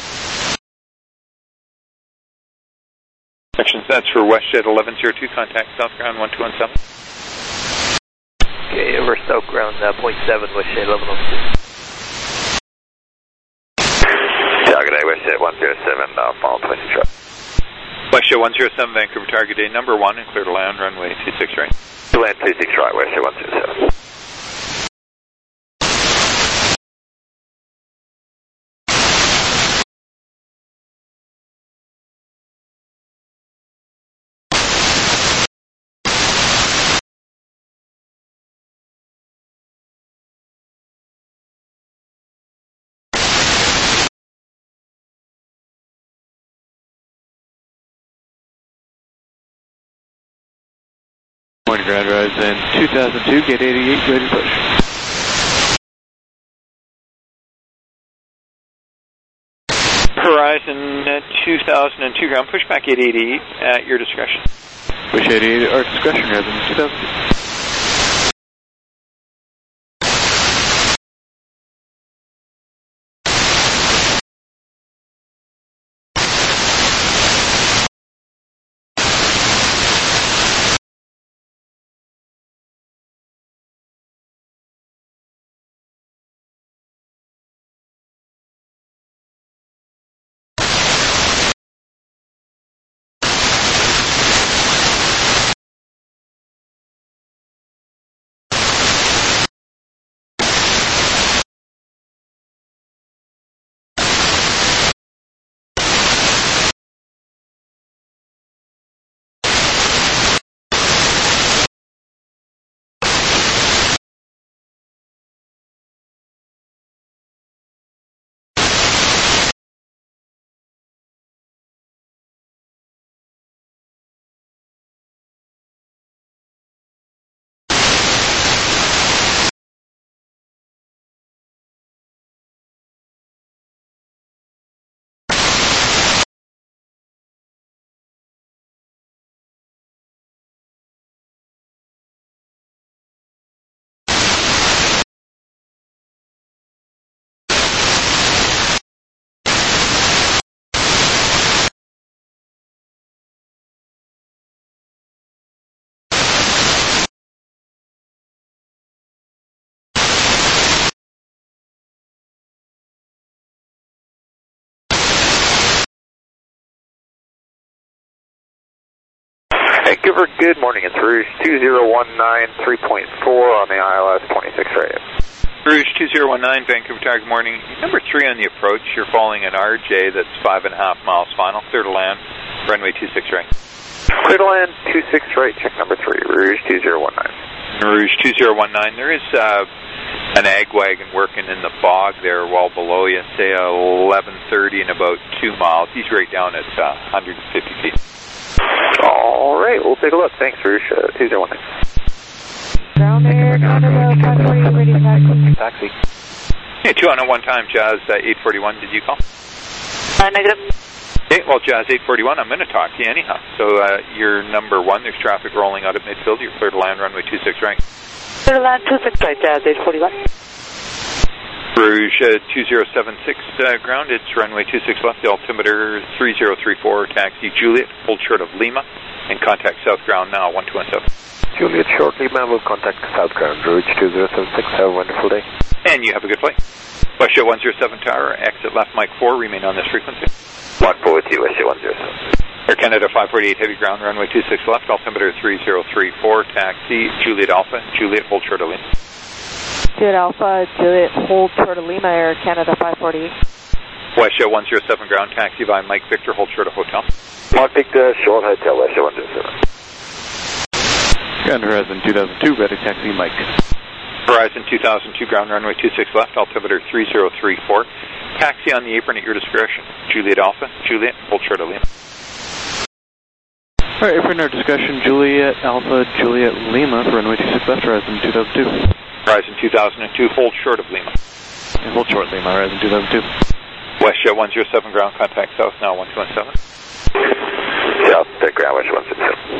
Section that's for Westjet eleven zero two, contact south ground one two one seven. Okay, over south ground uh, point seven, Westjet eleven oh two. Target day, Westjet one zero seven, uh, final twenty truck. Westjet one zero seven, Vancouver target day number one, and clear to land runway two six right. To land two six right, Westjet one zero seven. Morning, ground rise in two thousand two, gate eighty-eight, ready to push. Horizon uh, two thousand two ground, push back eight eighty-eight at your discretion. Push eighty-eight, our discretion, Horizon two thousand two. Vancouver, good morning. It's Rouge two zero one nine, three point four on the I L S twenty-six radio. Rouge two zero one nine, Vancouver Tower, good morning. Number three on the approach, you're following an R J that's five and a half miles final, clear to land, runway two six right. Clear to land, two six right, check number three, Rouge two zero one nine. Rouge two zero one nine, there is uh, an ag wagon working in the bog there well below you, say eleven thirty and about two miles. He's right down at uh, one hundred fifty feet. All right, we'll take a look. Thanks, Rouge uh, two zero one nine. Ground there, Canada five forty, ready taxi. Taxi. Yeah, two on at one time, Jazz uh, eight forty-one, did you call? Uh, negative. Okay, well, Jazz eight forty-one, I'm going to talk to you anyhow. So uh, you're number one, there's traffic rolling out at midfield, you're clear to land, runway two six right. Clear to land, two six right, Jazz eight forty-one. Rouge uh, two zero seven six, uh, ground, it's runway two six left, the altimeter three zero three four, taxi Juliet, hold short of Lima, and contact south ground now, one two one seven. Juliet short Lima will contact south ground, Rouge two zero seven six, have a wonderful day. And you have a good flight. West one zero seven Tower, exit left, Mike four, remain on this frequency. one four with you, West one zero seven. Air Canada five forty-eight, heavy ground, runway two six left, altimeter three zero three four, taxi Juliet Alpha, Juliet, hold short of Lima. Juliet Alpha, Juliet, hold short of Lima, Air Canada five forty-eight. West one zero seven ground, taxi by Mike Victor, hold short of Hotel. Mike Victor, short hotel, West one zero seven. Ground Horizon two thousand two, ready taxi Mike. Horizon two thousand two, ground runway two six left, altimeter three zero three four. Taxi on the apron at your discretion. Juliet Alpha, Juliet, hold short of Lima. All right, apron at our discretion, Juliet Alpha, Juliet Lima for runway two six left, Horizon two thousand two. Horizon two thousand two, hold short of Lima. And hold short Lima, Horizon two thousand two. Westjet one zero seven, ground contact south now, one two one seven. South, uh, ground, West one zero seven.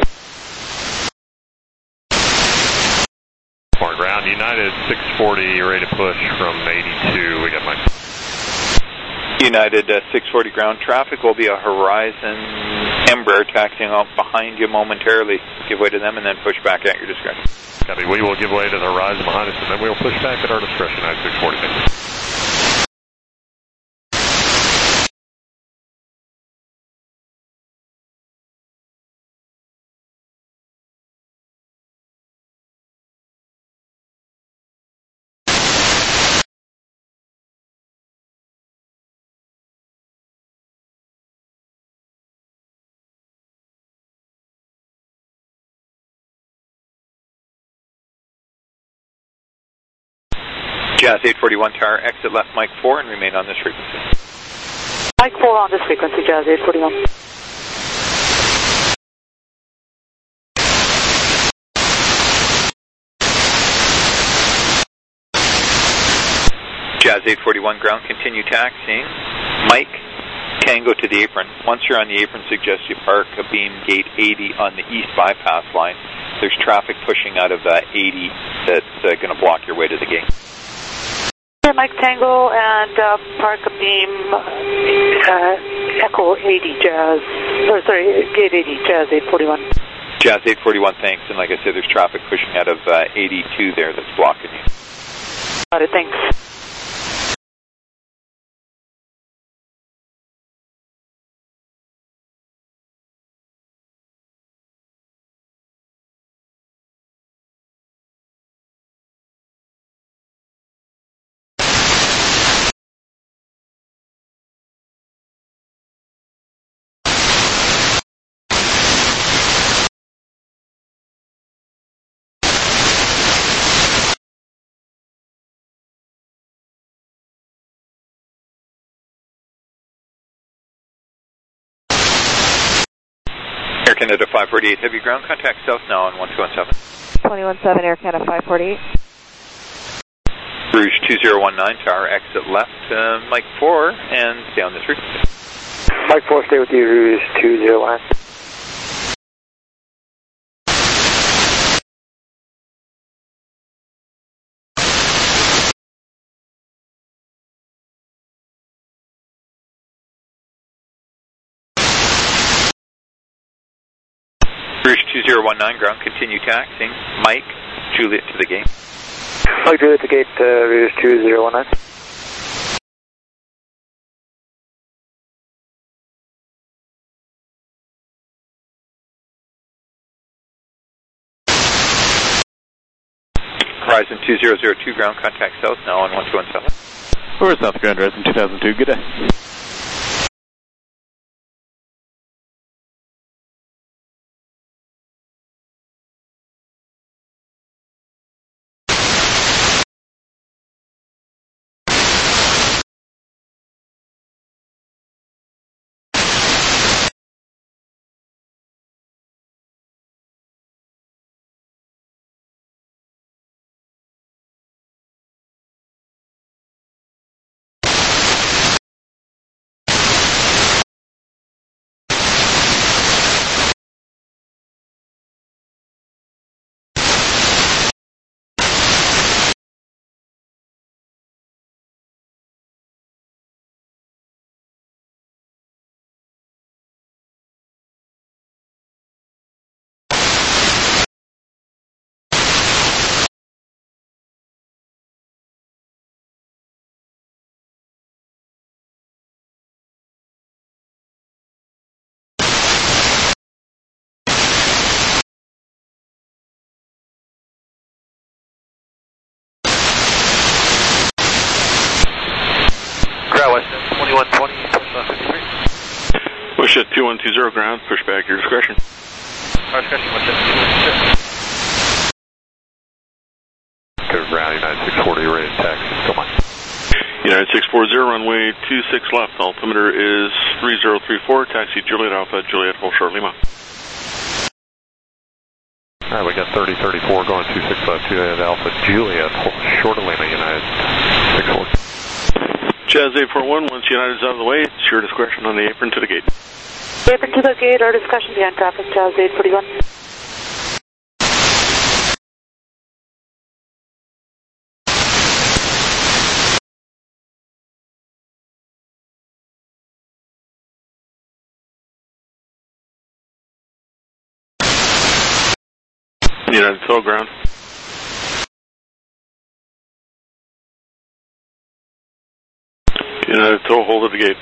Ground, United six forty, ready to push from eighty-two. We got Mike. United uh, six forty ground traffic will be a Horizon Embraer taxiing out behind you momentarily. Give way to them and then push back at your discretion. Copy. We will give way to the Horizon behind us and then we will push back at our discretion. United six forty. Jazz eight forty-one Tower, exit left Mike four and remain on this frequency. Mike four on this frequency, Jazz eight forty-one. Jazz eight forty-one ground, continue taxiing. Mike, Tango to the apron. Once you're on the apron, suggest you park a beam gate eighty on the east bypass line. There's traffic pushing out of uh, eighty that's uh, going to block your way to the gate. Mike Tango and uh, park a beam uh, Echo eighty Jazz, or sorry, gate eighty Jazz eight forty-one. Jazz eight forty-one, thanks. And like I said, there's traffic pushing out of uh, eighty-two there that's blocking you. Got it, thanks. Air Canada five forty-eight, heavy ground, contact south now on one two one seven. twenty-one seven, Air Canada five forty-eight. Rouge two zero one nine, tower, exit left, uh, Mike four, and stay on this frequency. Mike four, stay with you, Rouge two zero one nine. Rouge two zero one nine, ground, continue taxiing. Mike, Juliet to the gate. Mike, Juliet to the gate, uh, Rouge two zero one nine. Horizon two zero zero two, ground contact south now on one two one seven. We're South Grand Horizon two thousand two, good day. twenty-one twenty, push on fifty-three. Wish at two one two zero ground, push back your discretion. Our discretion, one seven two. Go ground, United six forty, ready to taxi, come on. United six forty, runway two six left, altimeter is three zero three four, taxi Juliet Alpha, Juliet Full Short Lima. Alright, we got thirty thirty-four going two six left, Juliet Alpha, Juliet Short Lima, United six forty. Jazz eight four one, once United's out of the way, it's your discretion on the apron to the gate. Apron to the gate, our discussion behind traffic, Jazz eight forty-one. United tow ground. United tow, hold at the gate.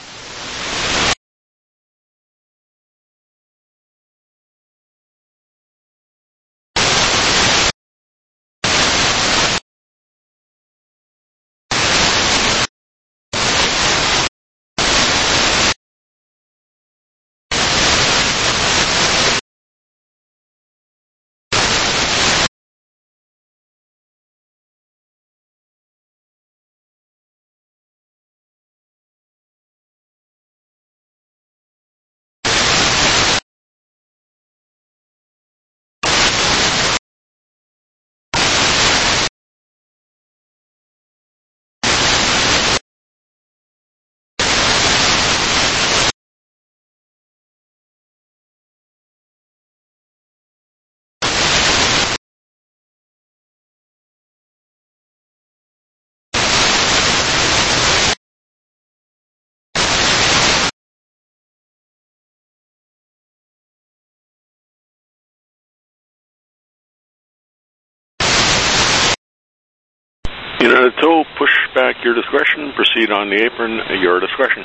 United tow, push back your discretion, proceed on the apron, your discretion.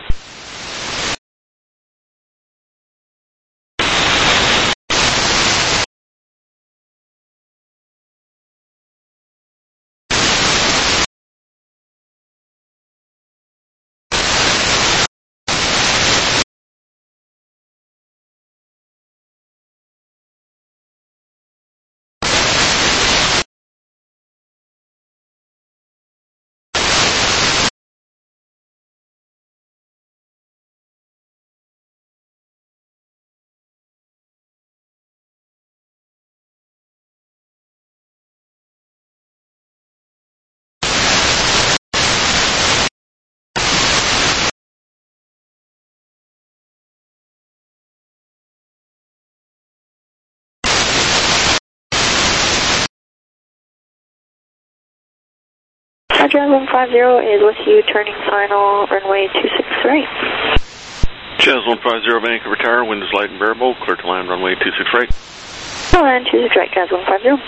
Jazz one five zero is with you, turning final, runway two six three. Jazz one five zero, Vancouver Tower, wind is light and variable, clear to land, runway two six right. Land two six right, Jazz one five zero.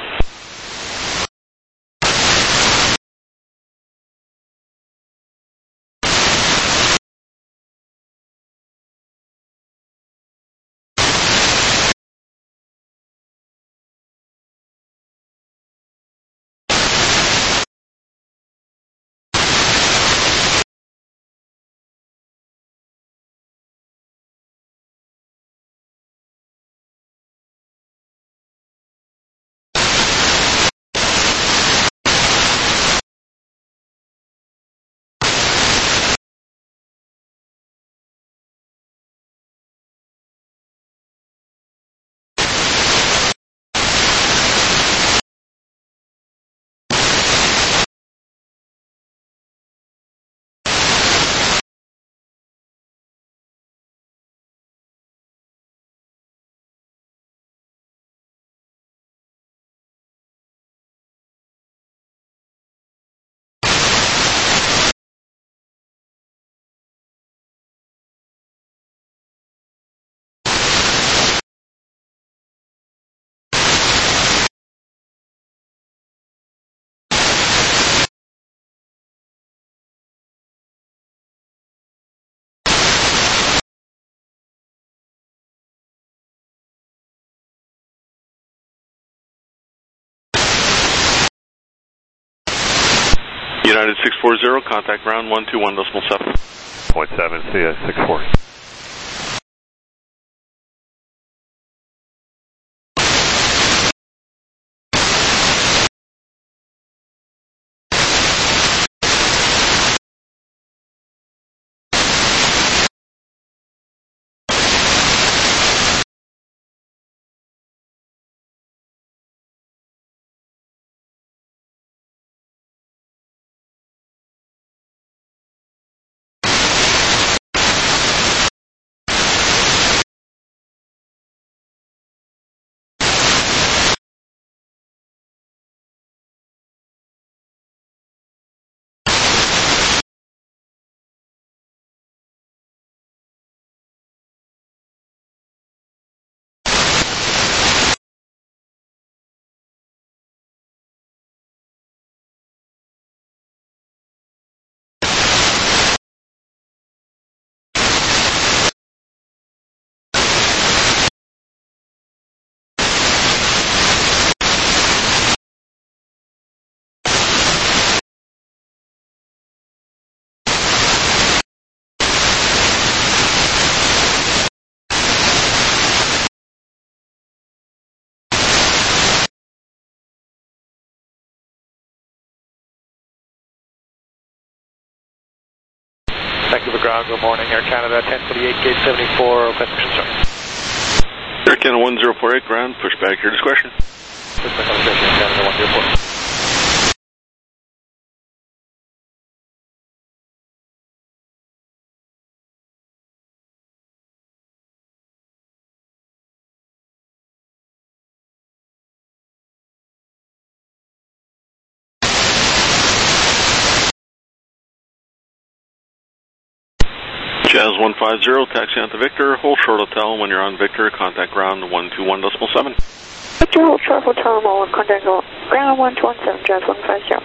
United six four zero, contact ground one two one decimal seven. Point seven, see ya, six four. Vancouver ground, good morning, Air Canada, ten forty-eight, gate seventy-four, request concern. Air Canada one zero four eight, ground, push back your discretion. Push back on discretion, Air Canada one zero four. Jazz one five zero, taxi on to Victor, hold short hotel. When you're on Victor, contact ground one two one decimal seven. Victor, hold short hotel, one, contact ground one two one seven, Jazz one five zero.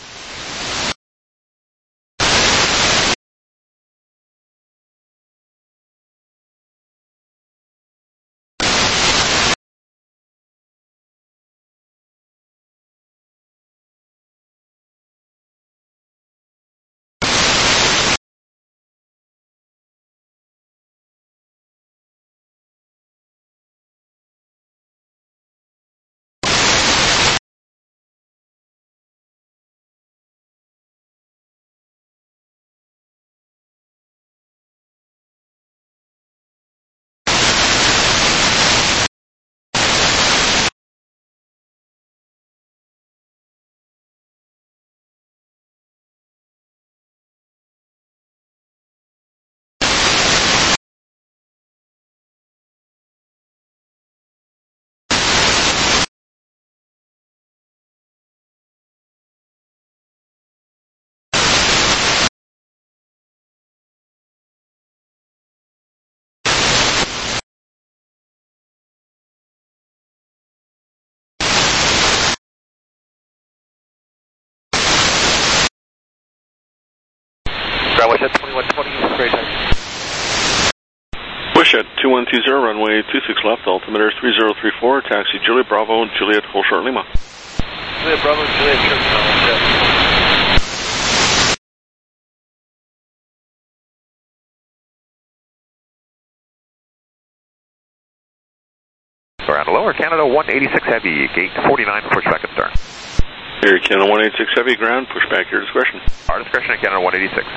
Ground wish at twenty-one twenty, great time. Wish at two one two zero, runway two six left, altimeter three zero three four, taxi Juliet Bravo, Juliet, hold short Lima. Juliet Bravo, Juliet, short Lima. Ground lower, Canada one eighty-six heavy, gate forty-nine, push back and stern. Air Canada one eighty-six heavy, ground, push back your discretion. Our discretion at Canada one eighty-six.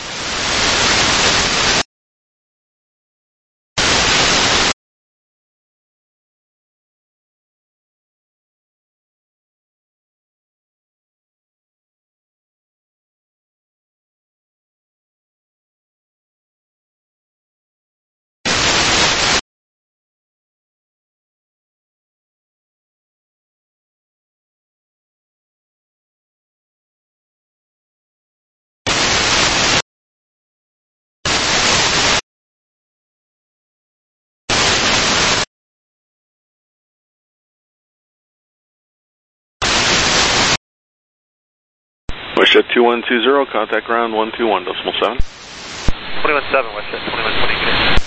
Wish at two one two zero, contact ground one two one decimal seven. twenty-one seven, wish at twenty-one twenty.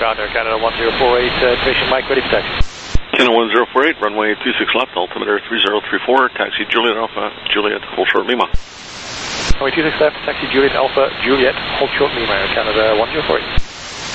ground Air Canada one zero four eight, uh, Station Mike, ready for taxi. Canada one zero four eight, runway two six left, altimeter three zero three four, taxi Juliet Alpha, Juliet, hold short Lima. Runway two six left, taxi Juliet Alpha, Juliet, hold short Lima, Air Canada one zero four eight.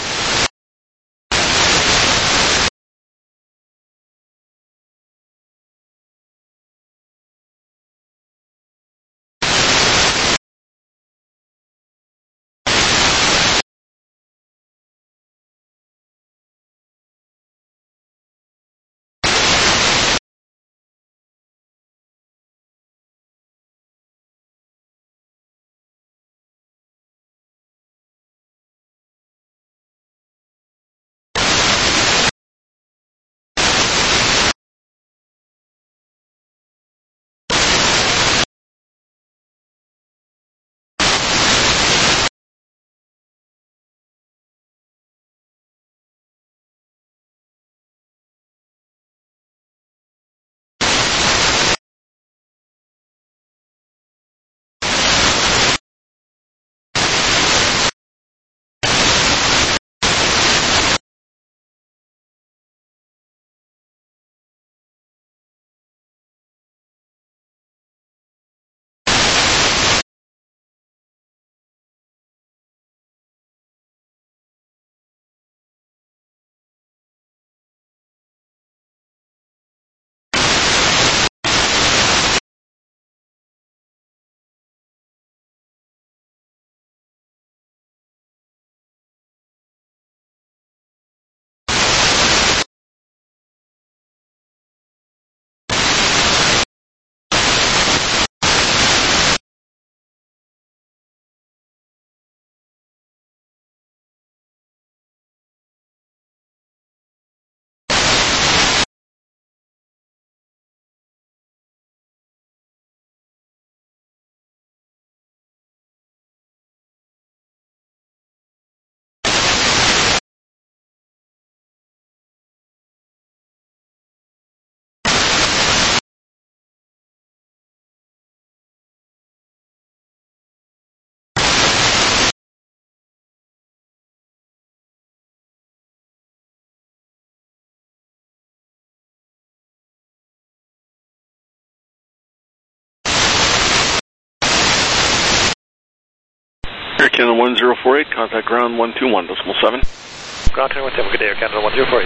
Air Canada one zero four eight, contact ground one two one decimal seven. Ground two one seven, good day, Air Canada one zero four eight.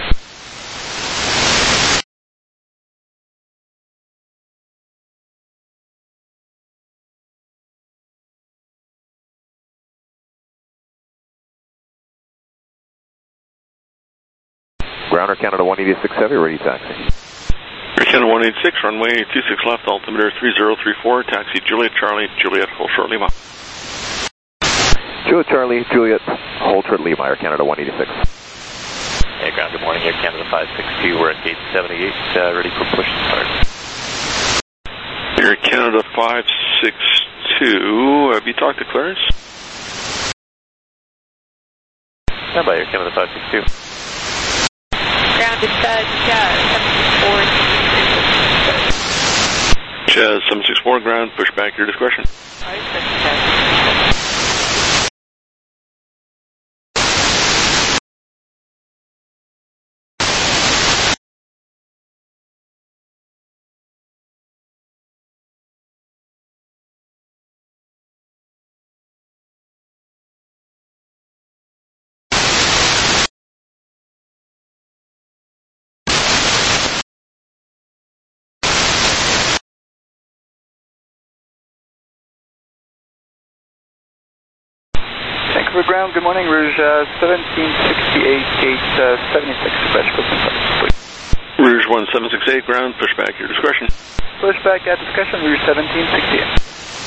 Ground Air Canada one eighty-six Heavy, ready taxi. Air Canada one eighty-six, runway two six left, altimeter three zero three four, taxi Juliet Charlie, Juliet, hold short Lima. Juliet Charlie, Juliet, hold short Lima, Air Canada one eighty-six. Hey, ground, good morning, Air Canada five six two, we're at gate seventy-eight, uh, ready for push and start. Air Canada five six two, have you talked to Clarence? Stand by, Air Canada five six two. Ground is uh, Chaz seven six four. Chaz seven six four, ground, push back your discretion. Alright, that's Chaz. Ground, good morning, Rouge uh, seventeen sixty-eight, gate uh, seventy-six, approach close and Rouge one seven six eight, ground, push back your discretion. Push back at discretion, Rouge seventeen sixty-eight.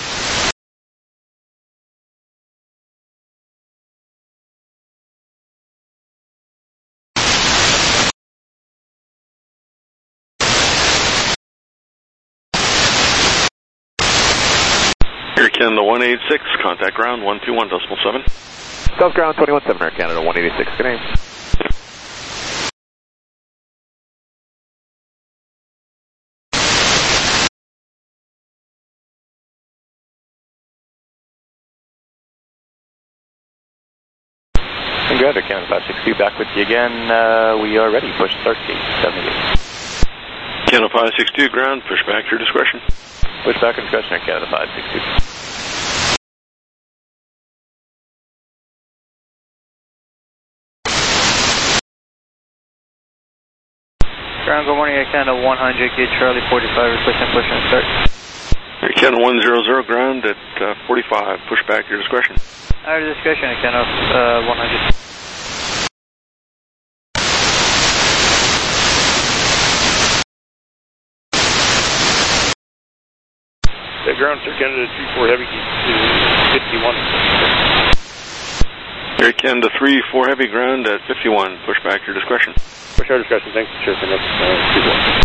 Air Canada one eighty-six, contact ground one two one decimal seven. South ground twenty-one seven, Air Canada one eighty-six, good name. Ground, Air Canada five six two, back with you again. Uh, we are ready. Push start gate seventy-eight. Canada five six two, ground, push back your discretion. Push back your discretion, Air Canada five six two. Ground, good morning, Air Canada one hundred, gate Charlie forty-five, requesting push and start. Air Canada one hundred, ground at uh, forty-five, push back your discretion. Our discretion, Air Canada uh, one hundred. The ground, Air Canada three four heavy, fifty-one. Air Canada three four heavy, ground at fifty-one, push back your discretion. Push our discretion, thanks. Cheers, and that's uh, two one.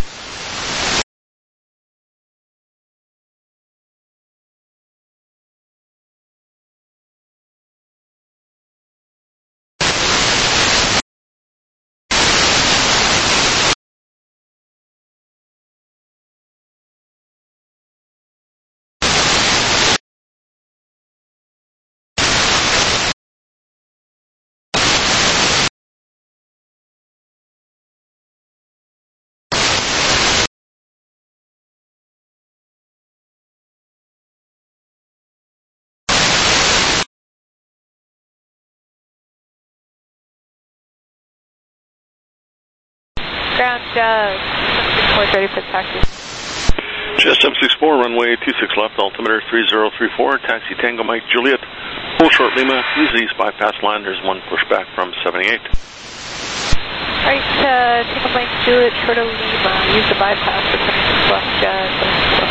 Ground, uh, seven six four, ready for taxi. Jazz seven six four, runway two six left, altimeter three zero three four, taxi Tango Mike Juliet, full short Lima, use the east bypass line, there's one pushback from seventy-eight. Alright, uh, Tango Mike Juliet, short of Lima, use the bypass for seven six left, Jazz seven six four.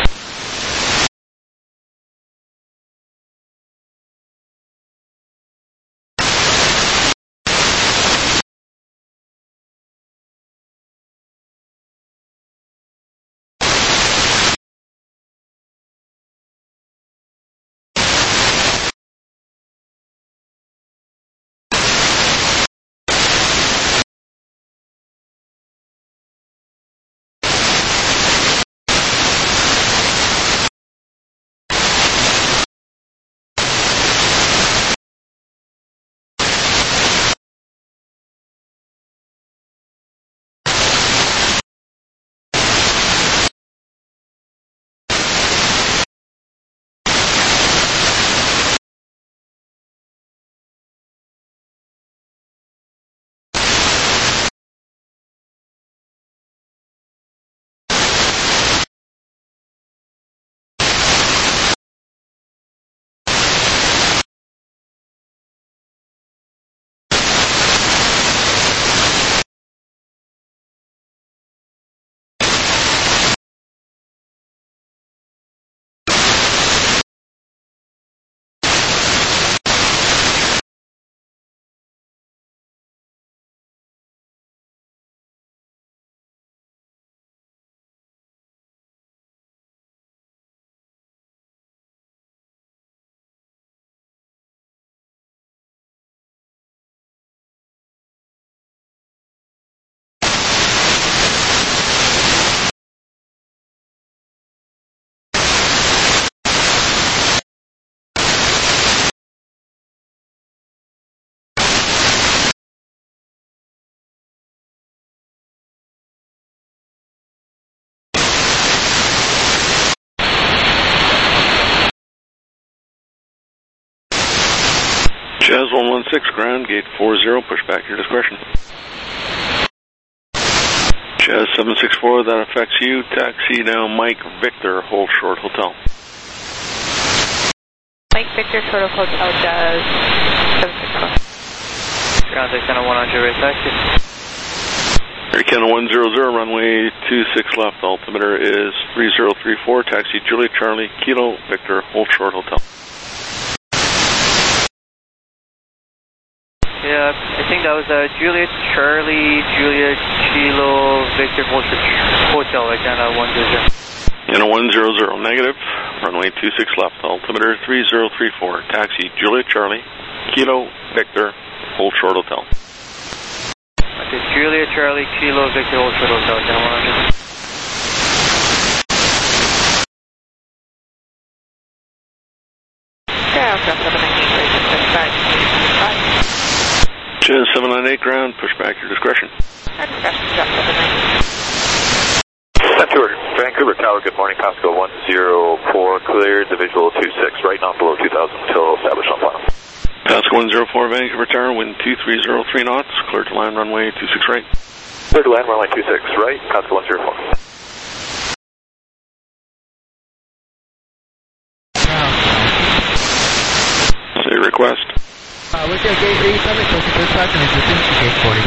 Jazz one one six, ground, gate four zero, push back your discretion. Jazz seven six four, that affects you, taxi now Mike Victor, hold short hotel. Mike Victor, short of hotel, Jazz seven six four. Ground, Air Canada one hundred, right taxi. Air Canada one hundred, runway two six left, altimeter is three zero three four, taxi Juliet Charlie, Kilo Victor, hold short hotel. Yeah, I think that was uh, Juliet Charlie, Juliet Kilo Victor Hotel, Air Canada one hundred. Canada one hundred, negative, runway two six left, altimeter three zero three four, taxi Juliet Charlie, Kilo Victor, hold short hotel. Okay, Juliet Charlie, Kilo Victor, hold short hotel, Air Canada one hundred. Jazz seven nine eight ground, push back your discretion. Our discretion, drop seven nine eight. Center, Vancouver Tower, good morning, Pasco one zero four, cleared the visual two six, right not below two thousand until established on final. Pasco one zero four, Vancouver Tower, wind two three zero three knots, clear to land runway two six right. Clear to land runway two six right, Pasco one zero four. Say request. Uh, we're going to gate eighty-seven, so first class and it's within gate forty.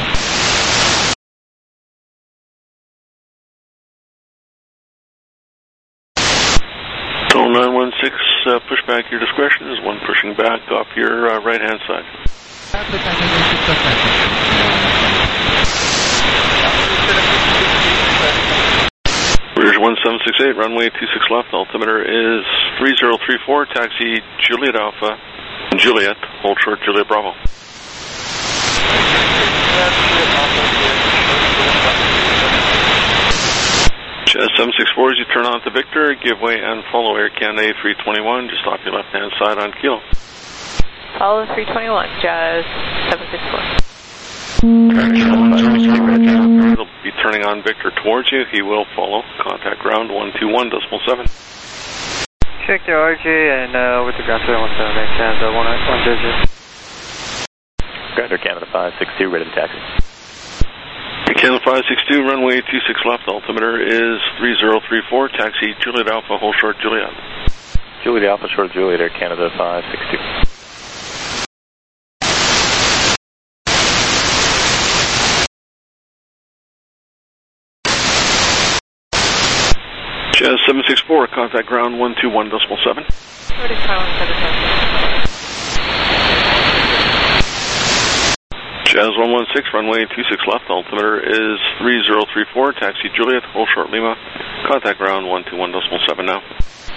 Toll nine one six, uh, push back your discretion. There's one pushing back off your uh, right hand side. Rouge one seven six eight, runway two six left, altimeter is three zero three four, taxi Juliet Alpha, Juliet, hold short Juliet Bravo. Jazz seven six four, as you turn on to Victor, give way and follow Air Canada A three twenty-one, just off your left hand side on kilo. Follow three twenty-one, Jazz seven six four. He'll be turning on Victor towards you. He will follow. Contact ground one two one decimal seven. Check the R J and uh, with the ground seven one seven, Air Canada one one digit. Ground Air Canada five six two, ready to taxi. Air Canada five six two, runway two six left, altimeter is three zero three four, taxi Juliet Alpha, hold short Juliet. Juliet Alpha, short Juliet, Air Canada five six two. Jazz seven six four, contact ground one two one decimal seven. British Highland seven seven. Jazz one one six, runway two six left, altimeter is three zero three four, taxi Juliet, hold short Lima, contact ground one two one decimal seven now.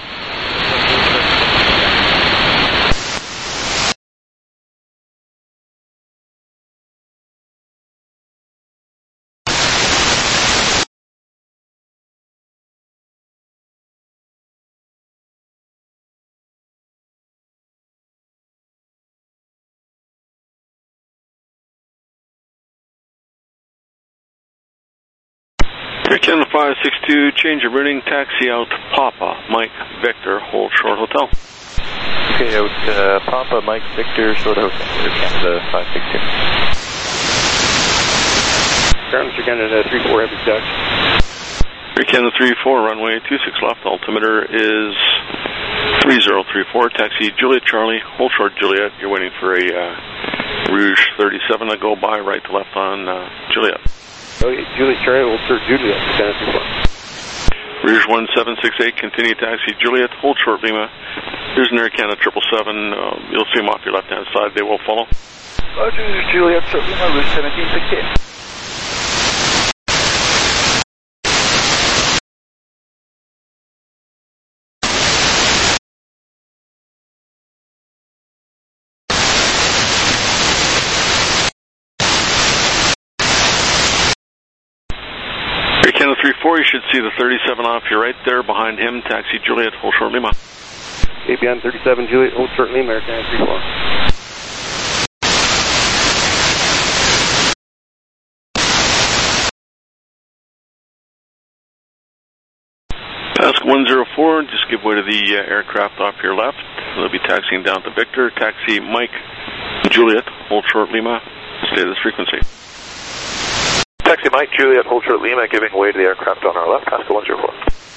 Air Canada five six two, change of routing, taxi out Papa, Mike, Victor, hold short hotel. Okay, out uh, Papa, Mike, Victor, short hotel, Air Canada five six two. Ground Air Canada three four, heavy duck. Air Canada three four, runway two six left, altimeter is three zero three four, taxi Juliet Charlie, hold short Juliet, you're waiting for a uh, Rouge thirty-seven to go by, right to left on uh, Juliet. Okay, Juliet Charlie, hold short Juliet, Canada three four. Rouge one seven six eight, continue taxi Juliet, hold short Lima. Here's an Air Canada triple seven, uh, you'll see them off your left hand side, they will follow. Roger, Juliet, short Lima, Rouge seventeen sixty-eight. Air Canada three four, you should see the thirty-seven off your right there, behind him, taxi Juliet, hold short Lima. A B N thirty-seven, Juliet, hold short Lima, Air Canada three four. Pasco one zero four, just give way to the uh, aircraft off your left. They'll be taxiing down to Victor. Taxi Mike, Juliet, hold short Lima, stay at this frequency. Taxi Mike, Juliet, hold short Lima, giving way to the aircraft on our left, Pasco one zero four.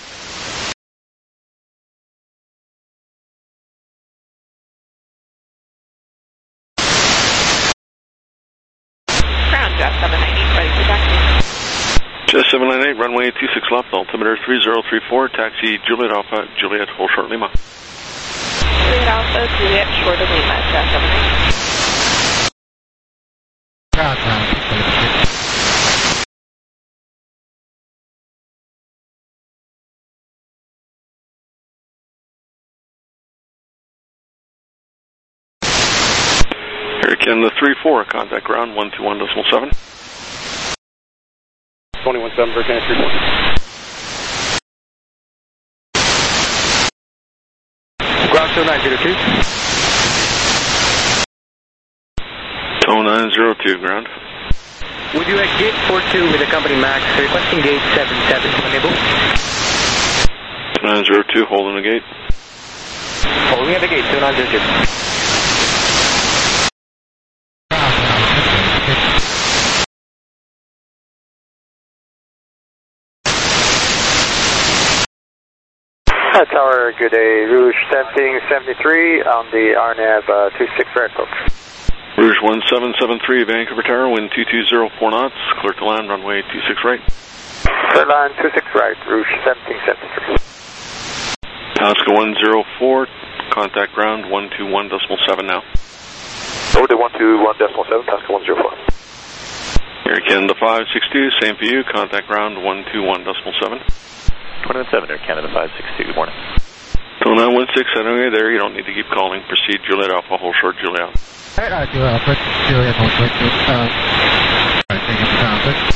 Ground Jazz seven nine eight, ready for taxi. Jazz seven nine eight, runway two six left, altimeter three zero three four, taxi Juliet Alpha, Juliet, hold short Lima. Juliet Alpha, Juliet, short of Lima, Jazz seven nine eight. Air Canada three four, contact ground one two one decimal seven. twenty-one seven, Air Canada three four. Ground two nine zero two. oh nine zero two, ground. Would you at gate four two with the company Max, requesting gate seven seven, enable? two nine zero two, holding the gate. Holding at the gate, two nine zero two. Uh, Tower, good day. Rouge seventeen seventy-three on the R N A V uh, two six right, folks. Rouge one seven seven three, Vancouver Tower, wind two two zero four knots, clear to land, runway two six right. Clear line two six right, Rouge seventeen seventy-three. Alaska one zero four, contact ground one two one decimal seven now. Over to one two one decimal seven, Alaska one zero four. Air Canada five six two, same for you, contact ground one two one decimal seven. twenty-one seven, Air Canada five six two, good morning. two nine one six, anyway, there, you don't need to keep calling. Proceed, Juliet Alpha, hold short, Juliet. Alright, Alpha, Alpha, Juliet, hold short, uh, alright, thank you for contact.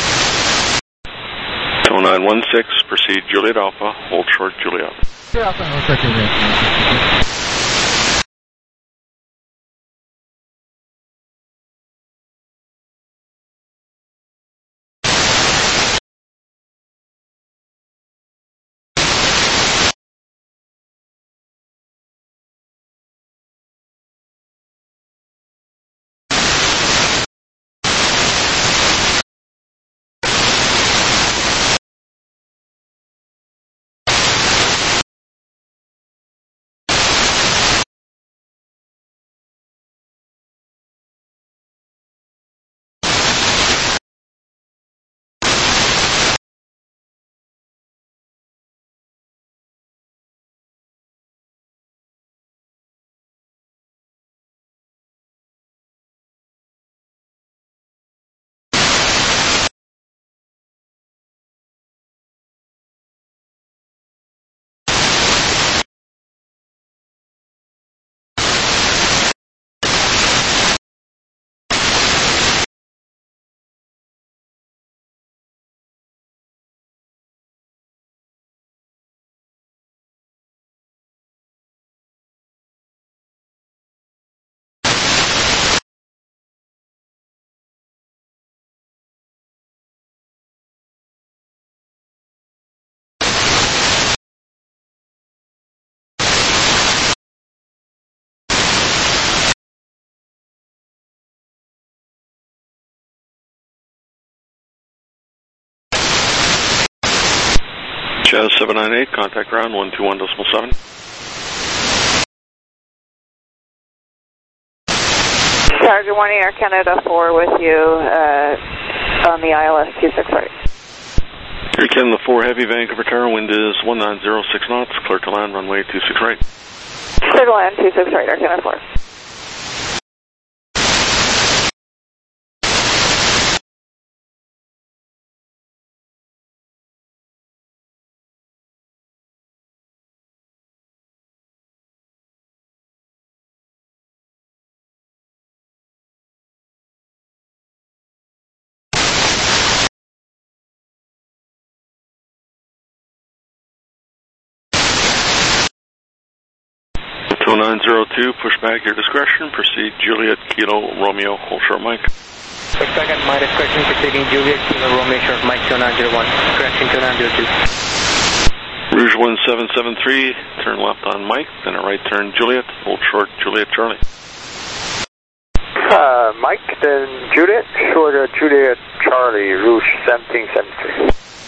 two nine one six, proceed, Juliet Alpha, hold short, Juliet. Juliet Alpha, hold short, Juliet. Chaz seven nine eight, contact ground one two one decimal seven. Tower, good morning, Air Canada four with you uh, on the I L S two six right. Air Canada four Heavy, Vancouver Tower, wind is one nine zero six knots, clear to land, runway two six right. Clear to land two six right, Air Canada four. two nine zero two, push back your discretion, proceed Juliet Kilo Romeo, hold short Mike. Push back at my discretion, proceeding Juliet Kilo Romeo, short Mike two nine zero one, correction two nine zero two. Rouge one seven seven three, turn left on Mike, then a right turn Juliet, hold short Juliet Charlie. Uh, Mike, then Juliet, short uh, Juliet Charlie, Rouge seventeen seventy-three.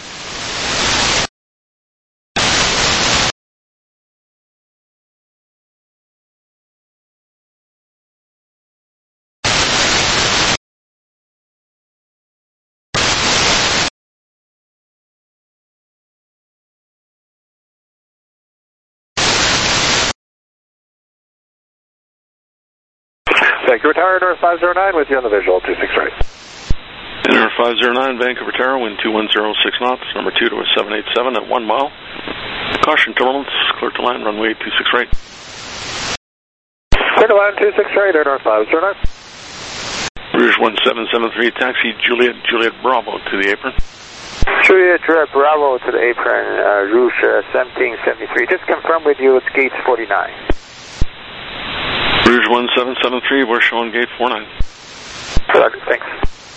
Vancouver Tower, North five zero nine with you on the visual, two six right. North five zero nine, Vancouver Tower, wind two one zero six knots, number two to a seven eight seven at one mile. Caution turbulence, clear to land, runway two six right. Clear to land two six right, Air North five zero nine. Rouge one seven seven three, taxi Juliet, Juliet Bravo to the apron. Juliet uh, Bravo to the apron, uh, Rouge uh, seventeen seventy-three. Just confirm with you, it's gates forty-nine. Rouge one seven seven three, we're showing gate four nine. Roger, thanks.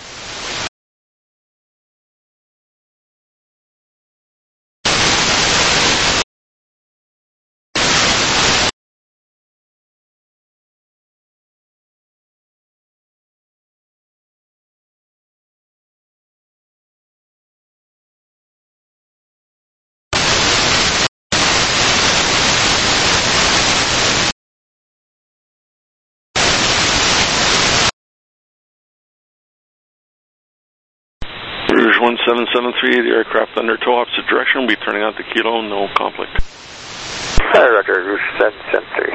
Rouge one seven seven three, the aircraft under tow opposite direction will be turning out to Kilo, no conflict. Hi, Roger, Rouge seven seven three.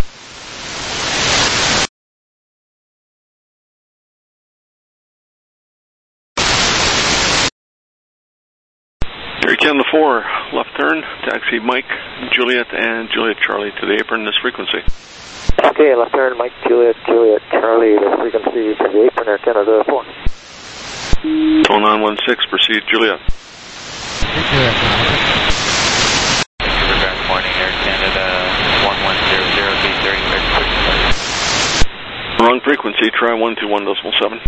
Air Canada four, left turn, taxi Mike, Juliet, and Juliet Charlie to the apron, this frequency. Okay, left turn, Mike, Juliet, Juliet, Charlie, this frequency to the apron, Air Canada four. Toll nine one six, proceed Juliet. Good morning, Air Canada one one zero zero, gate thirty-six. Wrong frequency, try one two one decimal seven.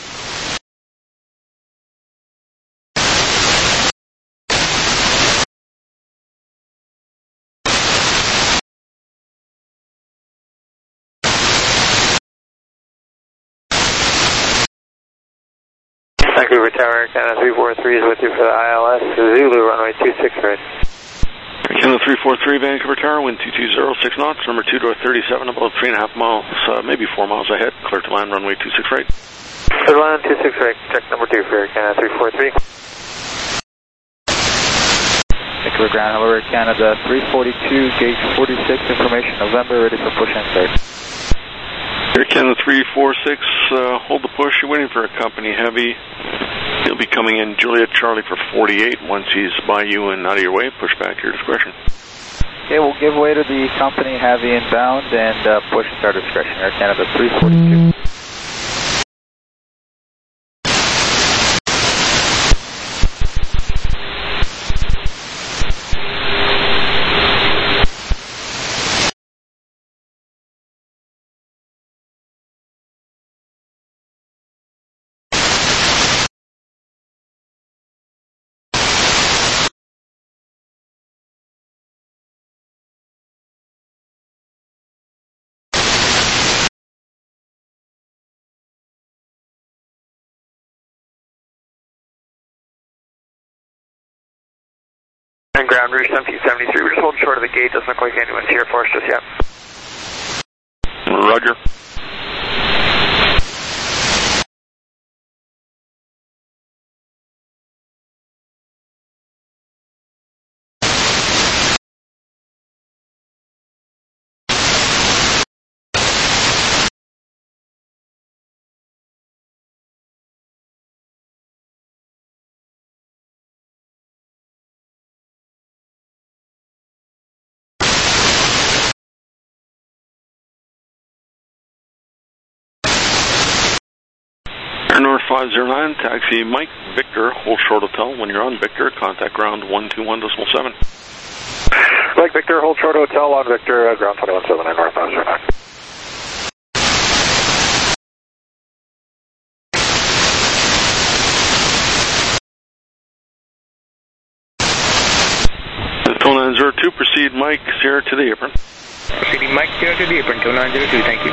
Vancouver Tower, Air Canada three four three is with you for the I L S, Zulu, runway two six right. Air Canada three four three, Vancouver Tower, wind two two zero, six knots, number two to thirty-seven, about three and a half miles, uh, maybe four miles ahead, clear to land, runway two six right. Clear to land, two six right, check number two for Air Canada three four three. Vancouver Ground, hello Air Canada three forty-two, gate forty-six, information November, ready for push and start. Air Canada three four six, uh, hold the push, you're waiting for a company heavy. He'll be coming in Juliet Charlie for forty-eight. Once he's by you and out of your way, push back your discretion. Okay, we'll give way to the company heavy inbound and uh, push start discretion. Air Canada three forty-two. And ground, Rouge seventeen seventy-three, we're just holding short of the gate, doesn't look like anyone's here for us just yet. Roger. Air North five zero nine, taxi Mike, Victor, hold short hotel. When you're on Victor, contact ground one two one decimal seven. Mike Victor, hold short hotel on Victor, uh, ground twenty-one seven, Air North five zero nine. Toll nine zero two, proceed Mike, Sierra to the apron. Proceeding Mike, Sierra to the apron, Toll nine zero two, thank you.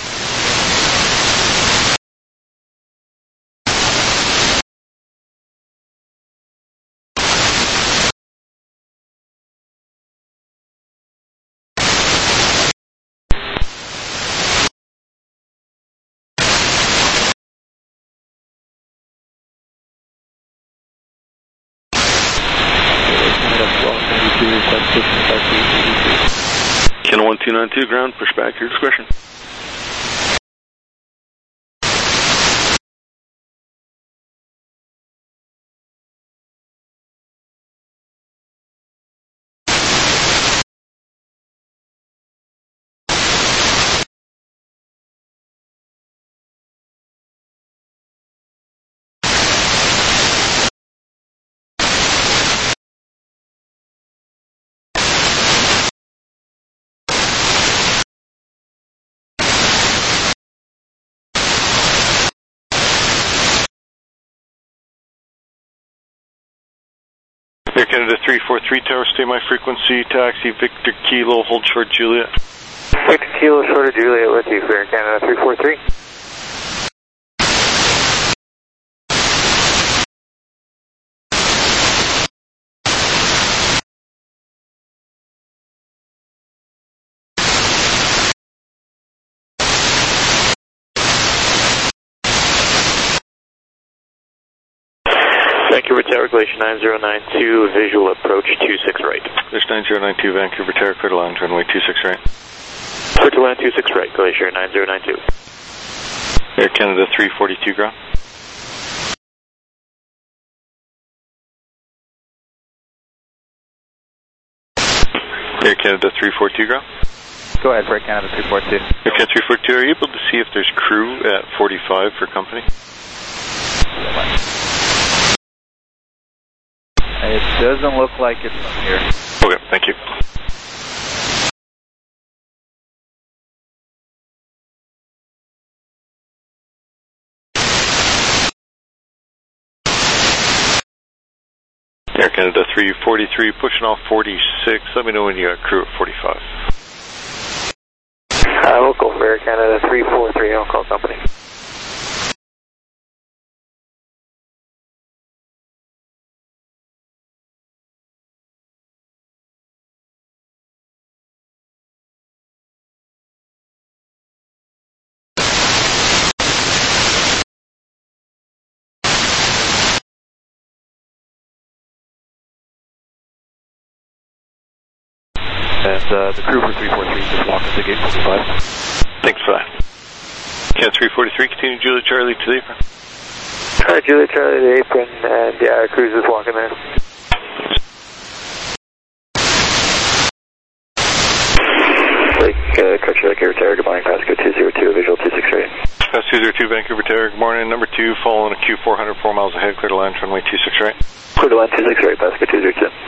Canada one two nine two, ground, push back your discretion. Air Canada three four three Tower, stay my frequency, taxi Victor Kilo, hold short Juliet. Victor Kilo, short of Juliet with you for Air Canada three four three. Vancouver Tower, Glacier nine zero nine two, visual approach two six right. Glacier nine zero nine two, Vancouver Tower, clear to land, runway two six right. Clear to land two six right, Glacier nine zero nine two. Air Canada three forty-two, ground. Air Canada three forty-two, ground. Go ahead for Air Canada three forty-two. Air Canada three forty-two, are you able to see if there's crew at forty-five for company? It doesn't look like it's from here. Okay, thank you. Air Canada three forty-three, pushing off forty-six. Let me know when you got crew at forty-five. Uh, we'll go for Air Canada three four three, I'll call company. And uh, the crew for three four three just walked to gate forty-five. Thanks for that. Cat three forty-three, continue Juliet Charlie to the apron. Alright, Juliet Charlie to the apron, and yeah, our cruise is walking there. Lake, uh, Crutcher, Lake Air Tower, good morning, Pasco two zero two, visual two six right. Pasco two zero two, Vancouver Tower, good morning, number two, following a Q four hundred, four miles ahead, clear to land, runway two six right. Clear to land two six right, Pasco two zero two.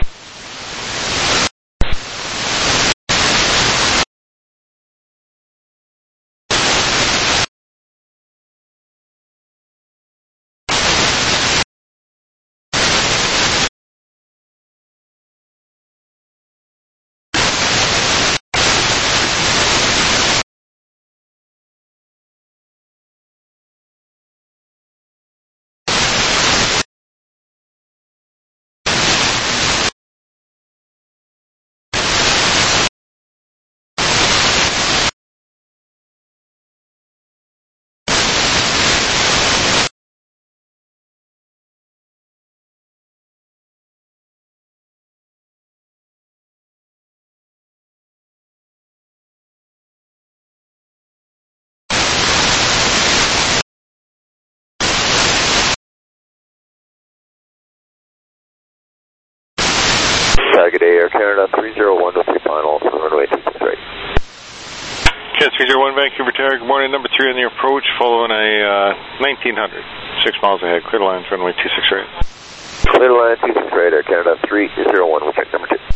Good day, Air Canada three zero one with your final from runway two six right. Cat three zero one, Vancouver Tower, good morning, number three on the approach, following a uh, nineteen hundred, six miles ahead, clear to land, runway two six right. Clear to land two six right, Air Canada three zero one, we'll check number two.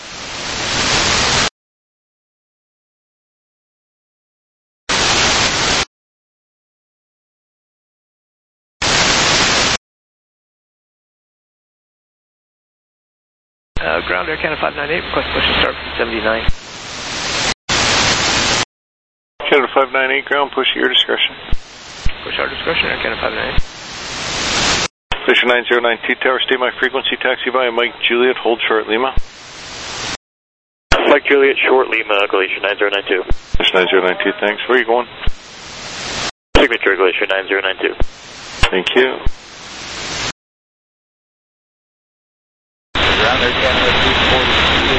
Uh, ground Air Canada five nine eight, request push to start from seventy-nine. Canada five nine eight, ground, push at your discretion. Push our discretion, Air Canada five nine eight. Glacier nine zero nine two, Tower, stay my frequency, taxi via Mike Juliet, hold short Lima. Mike Juliet, short Lima, Glacier nine zero nine two. Glacier nine zero nine two, thanks. Where are you going? Signature, Glacier nine zero nine two. Thank you. Ground Air Canada three forty-two.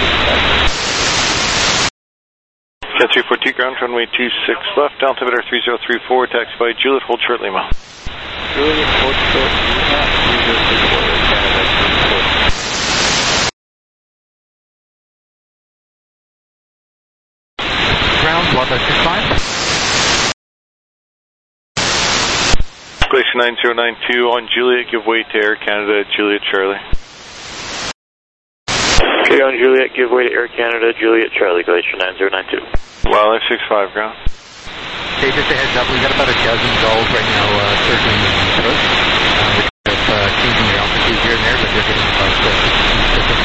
Cat three forty-two, ground, runway two six left, altimeter three zero three four, taxi by Juliet, hold short Lima. Juliet, hold short Lima, three zero three four, Air Canada three forty. Ground one by six five. Glacier nine zero nine two on Juliet, give way to Air Canada, Juliet Charlie. Okay, on Juliet, give way to Air Canada, Juliet Charlie, Glacier nine zero nine two. Wildlife six five, ground. Okay, just a heads up, we've got about a dozen gulls right now uh, circling the approach. Uh, we're kind of uh, changing their altitude here and there, but they're getting about uh, fifteen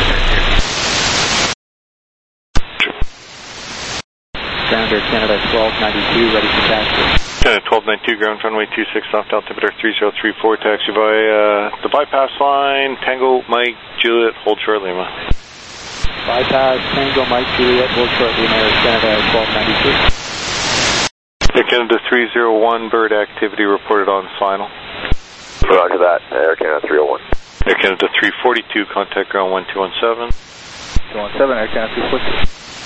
Air Canada twelve ninety-two, ready for taxi. Canada twelve ninety-two, ground runway two six, soft altimeter three zero three four, taxi via the bypass line, Tango, Mike, Juliet, hold short Lima. Bypass, Tango, Mike, Juliet, hold short Lima, Air Canada twelve ninety-two. Air Canada three zero one, bird activity reported on final. Roger that, Air Canada three oh one. Air Canada three forty-two, contact ground one two one seven. two one seven, Air Canada three forty-two.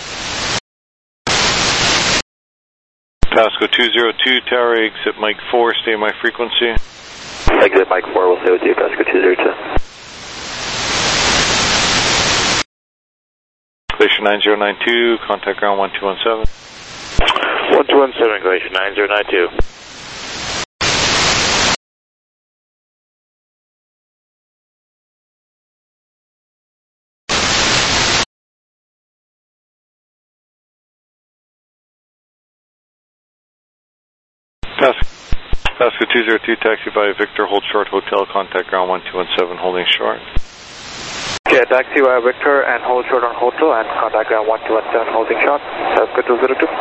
Pasco two zero two, tower exit Mike four, stay my frequency. Exit Mike four, we'll stay with you, Pasco two zero two. Glacier nine zero nine two, contact ground one two one seven. one two one seven, Glacier nine zero nine two. Pasco two zero two, taxi via Victor, hold short hotel, contact ground one two one seven, holding short. Okay, taxi via Victor and hold short on hotel and contact ground one two one seven, holding short. Pasco two zero two.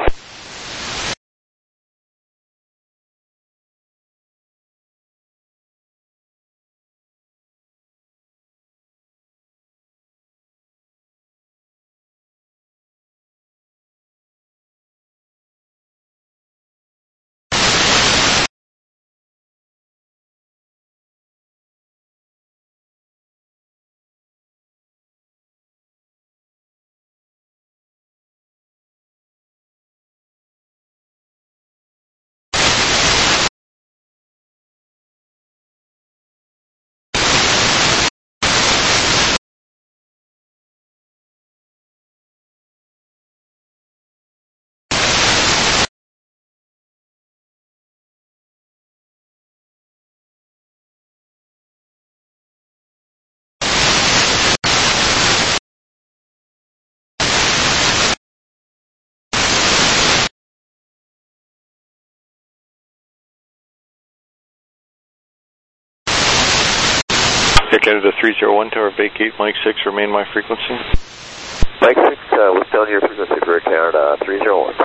Air Canada three zero one, tower vacate, Mike six, remain my frequency. Mike six, uh, we'll stay on your frequency for Air Canada three zero one.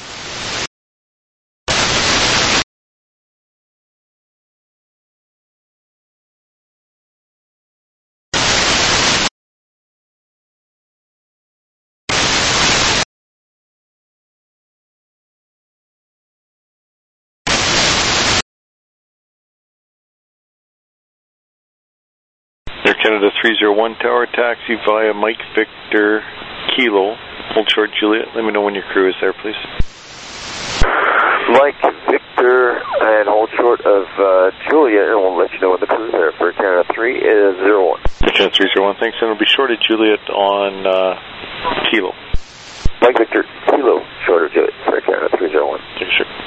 Air Canada three zero one, tower taxi via Mike Victor Kilo, hold short Juliet. Let me know when your crew is there, please. Mike Victor and hold short of uh, Juliet, and we'll let you know when the crew is there for Air Canada three zero one. Air Canada three zero one, thanks, and it'll be short of Juliet on uh, Kilo. Mike Victor Kilo, short of Juliet for Air Canada three zero one. Take a sure.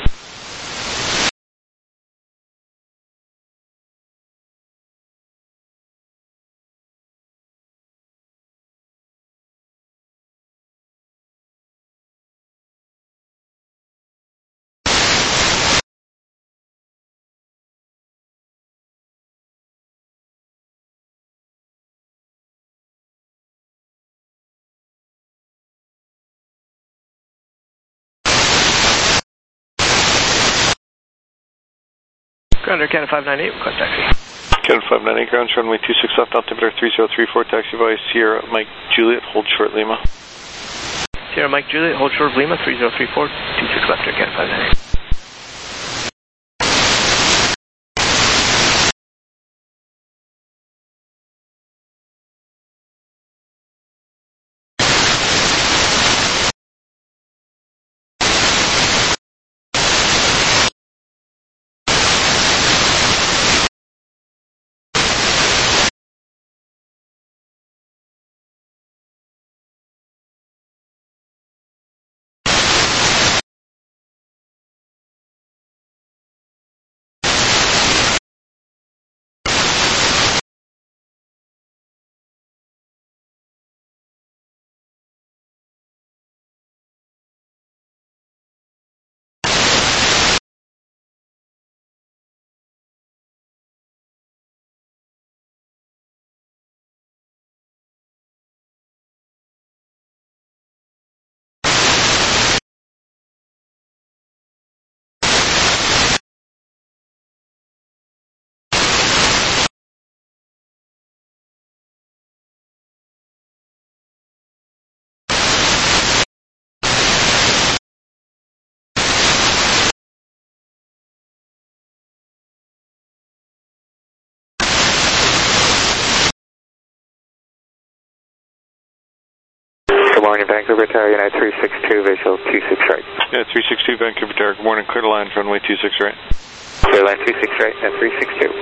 Ground Air Canada five nine eight, request taxi. Canada five nine eight, ground runway two six left, altimeter three zero three four, taxi via Sierra Mike Juliet, hold short Lima. Sierra Mike Juliet, hold short of Lima, three zero three four, two six left Air Canada five nine eight. morning, Vancouver Tower, United three six two, visual two six right. Yeah, three six two Vancouver Tower, good morning, clear the line, runway two six right. Clear line two six right at three six two.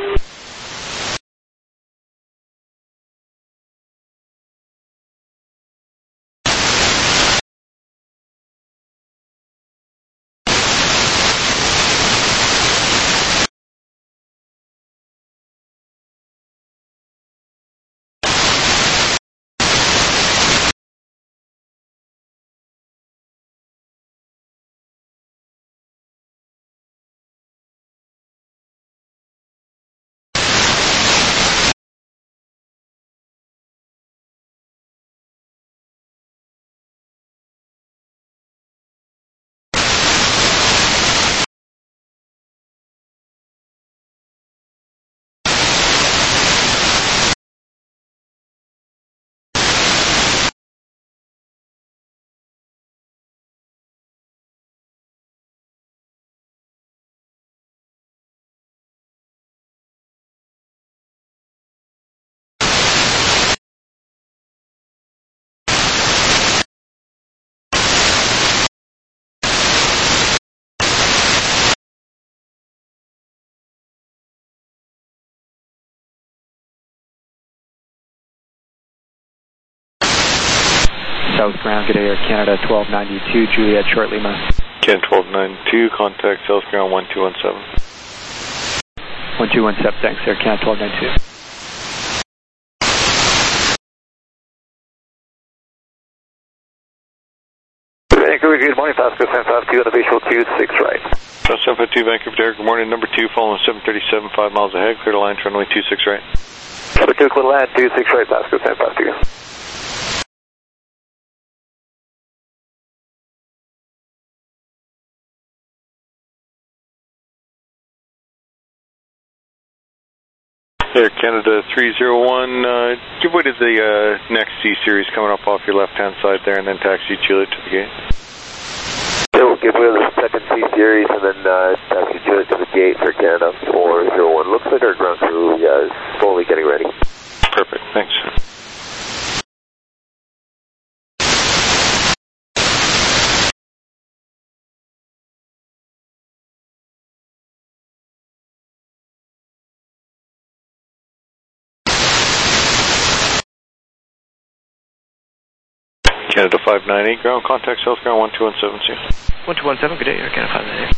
South ground, good day, Air Canada twelve ninety-two, Juliet, short Lima. Ken twelve ninety-two, contact South ground one two one seven. one two one seven, thanks, Air Canada twelve ninety-two. Vancouver, good morning, Pasco seven five two on the visual two six right. seven five two Vancouver Tower, good morning, number two, following seven thirty-seven, five miles ahead, clear the line, runway two six right. Number two, clear the line, two six right, Pasco seven five two. Air Canada three zero one, uh, give way to the uh, next C-Series coming up off your left-hand side there, and then taxi Juliet to the gate. So we'll give way to the second C-Series, and then uh, taxi Juliet to the gate for Canada four zero one. Looks like our ground crew uh, is slowly getting ready. Perfect, thanks. Canada five nine eight, ground contact South ground one two one seven, see. one two one seven, good day, Air Canada five nine eight.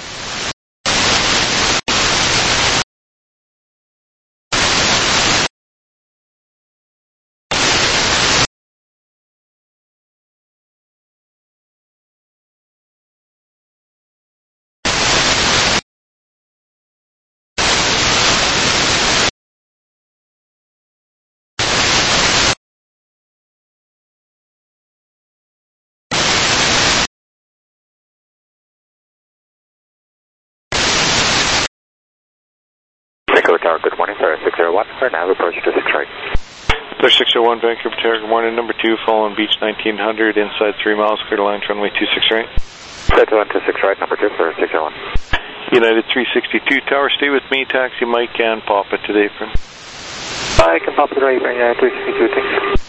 Vancouver Tower, good morning, sir, six zero one, for now approach to six right. six zero one Vancouver Tower, good morning, number two, following Beach nineteen hundred, inside three miles, clear the line, runway two six right. six one to six right, number two, sir, six zero one. United three sixty-two Tower, stay with me, taxi Mike and Papa today, friend. I can pop it right, United three sixty-two, thanks.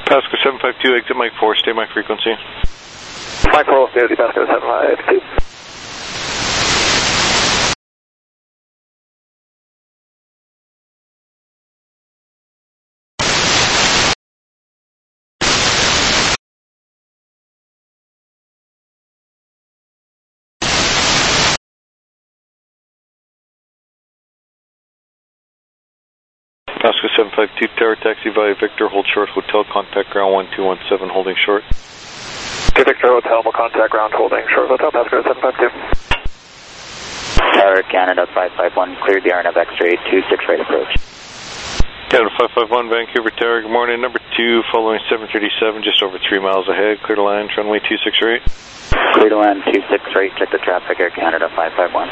Pasco seven five two, exit Mike four, stay my frequency. Mike four, stay with you, Pasco seven five two. Pasco seven five two, tower taxi via Victor, hold short, hotel, contact ground one two one seven, holding short. Okay, Victor Hotel, we'll contact ground holding short hotel, Pasco seven five two. Tower Canada five five one, cleared the R N F X-ray two six right approach. Canada five five one, Vancouver Tower, good morning, number two, following seven thirty-seven, just over three miles ahead, clear to land, runway two six right. Clear to land two six right, check the traffic, Air Canada five five one.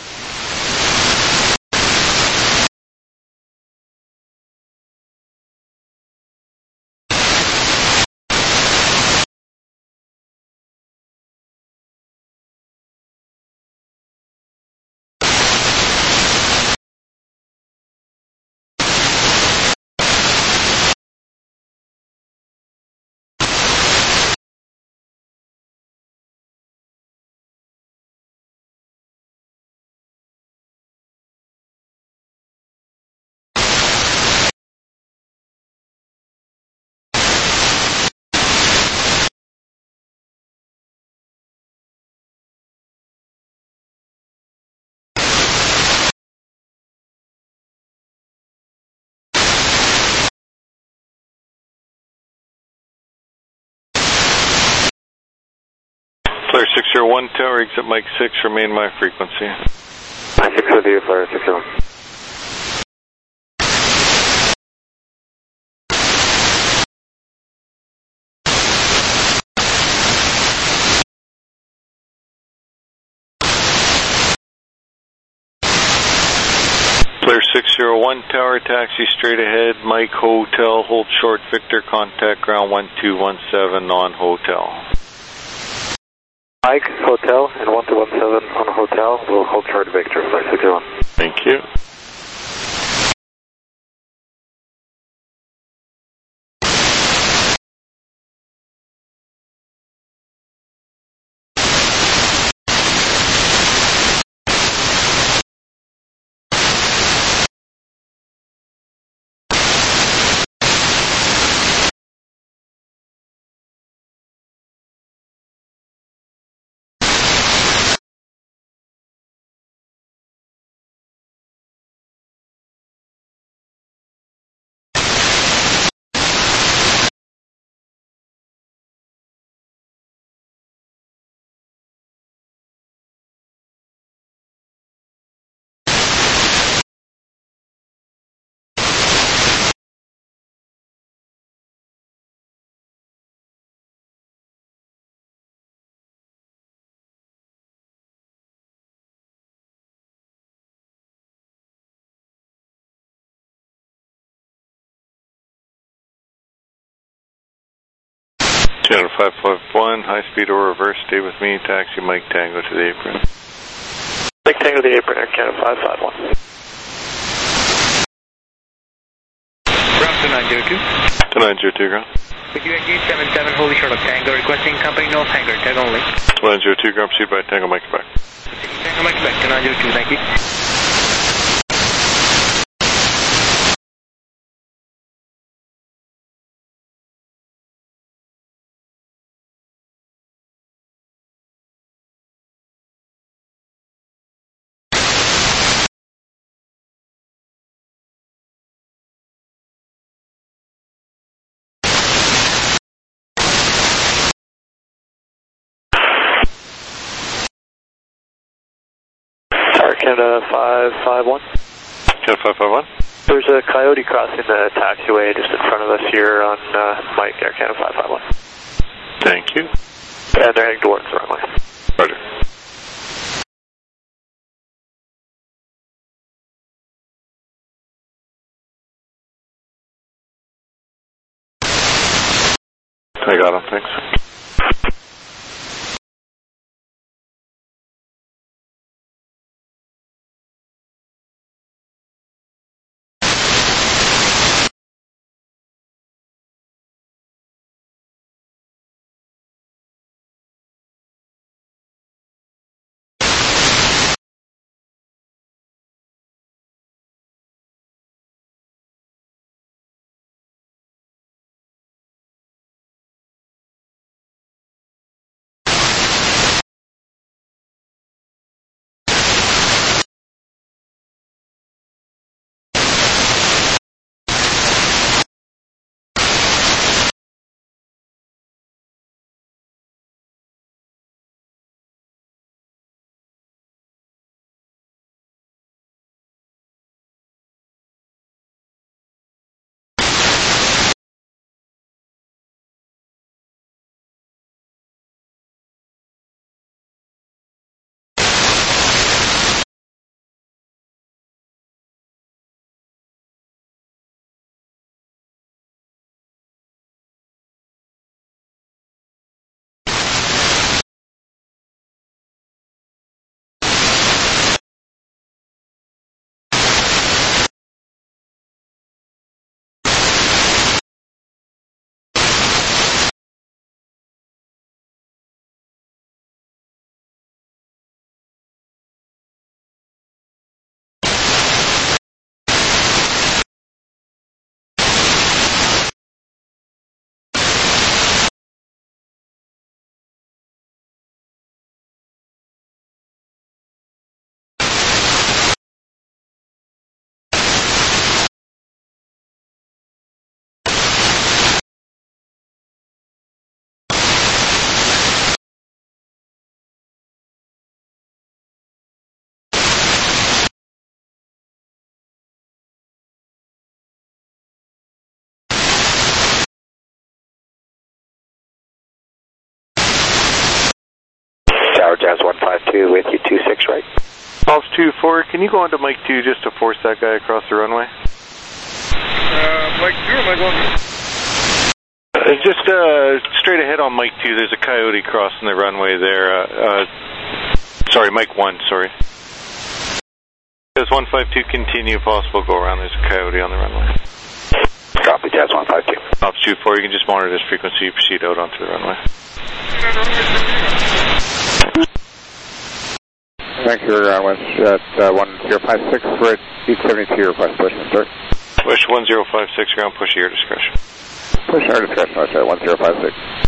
Flare six zero one, tower, exit Mike six, remain my frequency. Mike six with you, Flare six zero one. Flare six zero one, tower, taxi straight ahead, Mike Hotel, hold short, Victor, contact ground one two one seven, non-hotel. Mike Hotel and one two one seven on hotel, we'll hold short Victor, Flare six zero one. Thank you. Channel five five one, high speed or reverse, stay with me, taxi Mike Tango to the apron. Mike Tango to the apron, Air Canada five five one. Ground to nine zero two. To nine zero two, ground. With you at gate seven seven, holding short of Tango, requesting company North Hangar, tag only. To nine zero two, ground, proceed by Tango Mike Quebec. Tango Mike Quebec to nine zero two, thank you. Canada five five one. Canada five five one. There's a coyote crossing the taxiway just in front of us here on uh, Mike, Air Canada five five one. Thank you. And they're heading towards the runway. Roger. I got him, thanks. two with you, two six right. Pulse two four, can you go on to Mike two just to force that guy across the runway? Uh, Mike two, am I going? Uh, just uh, straight ahead on Mike two, there's a coyote crossing the runway there. Uh, uh, sorry, Mike one, sorry. Jazz one five two, continue, possible go around, there's a coyote on the runway. Copy, Jazz one five two. Pulse two four, you can just monitor this frequency, proceed out onto the runway. Vancouver ground west at uh, one zero five six for it, eight seventy-two, request push and start. Push one zero five six ground, push at your discretion. Push our discretion, let's say one zero five six.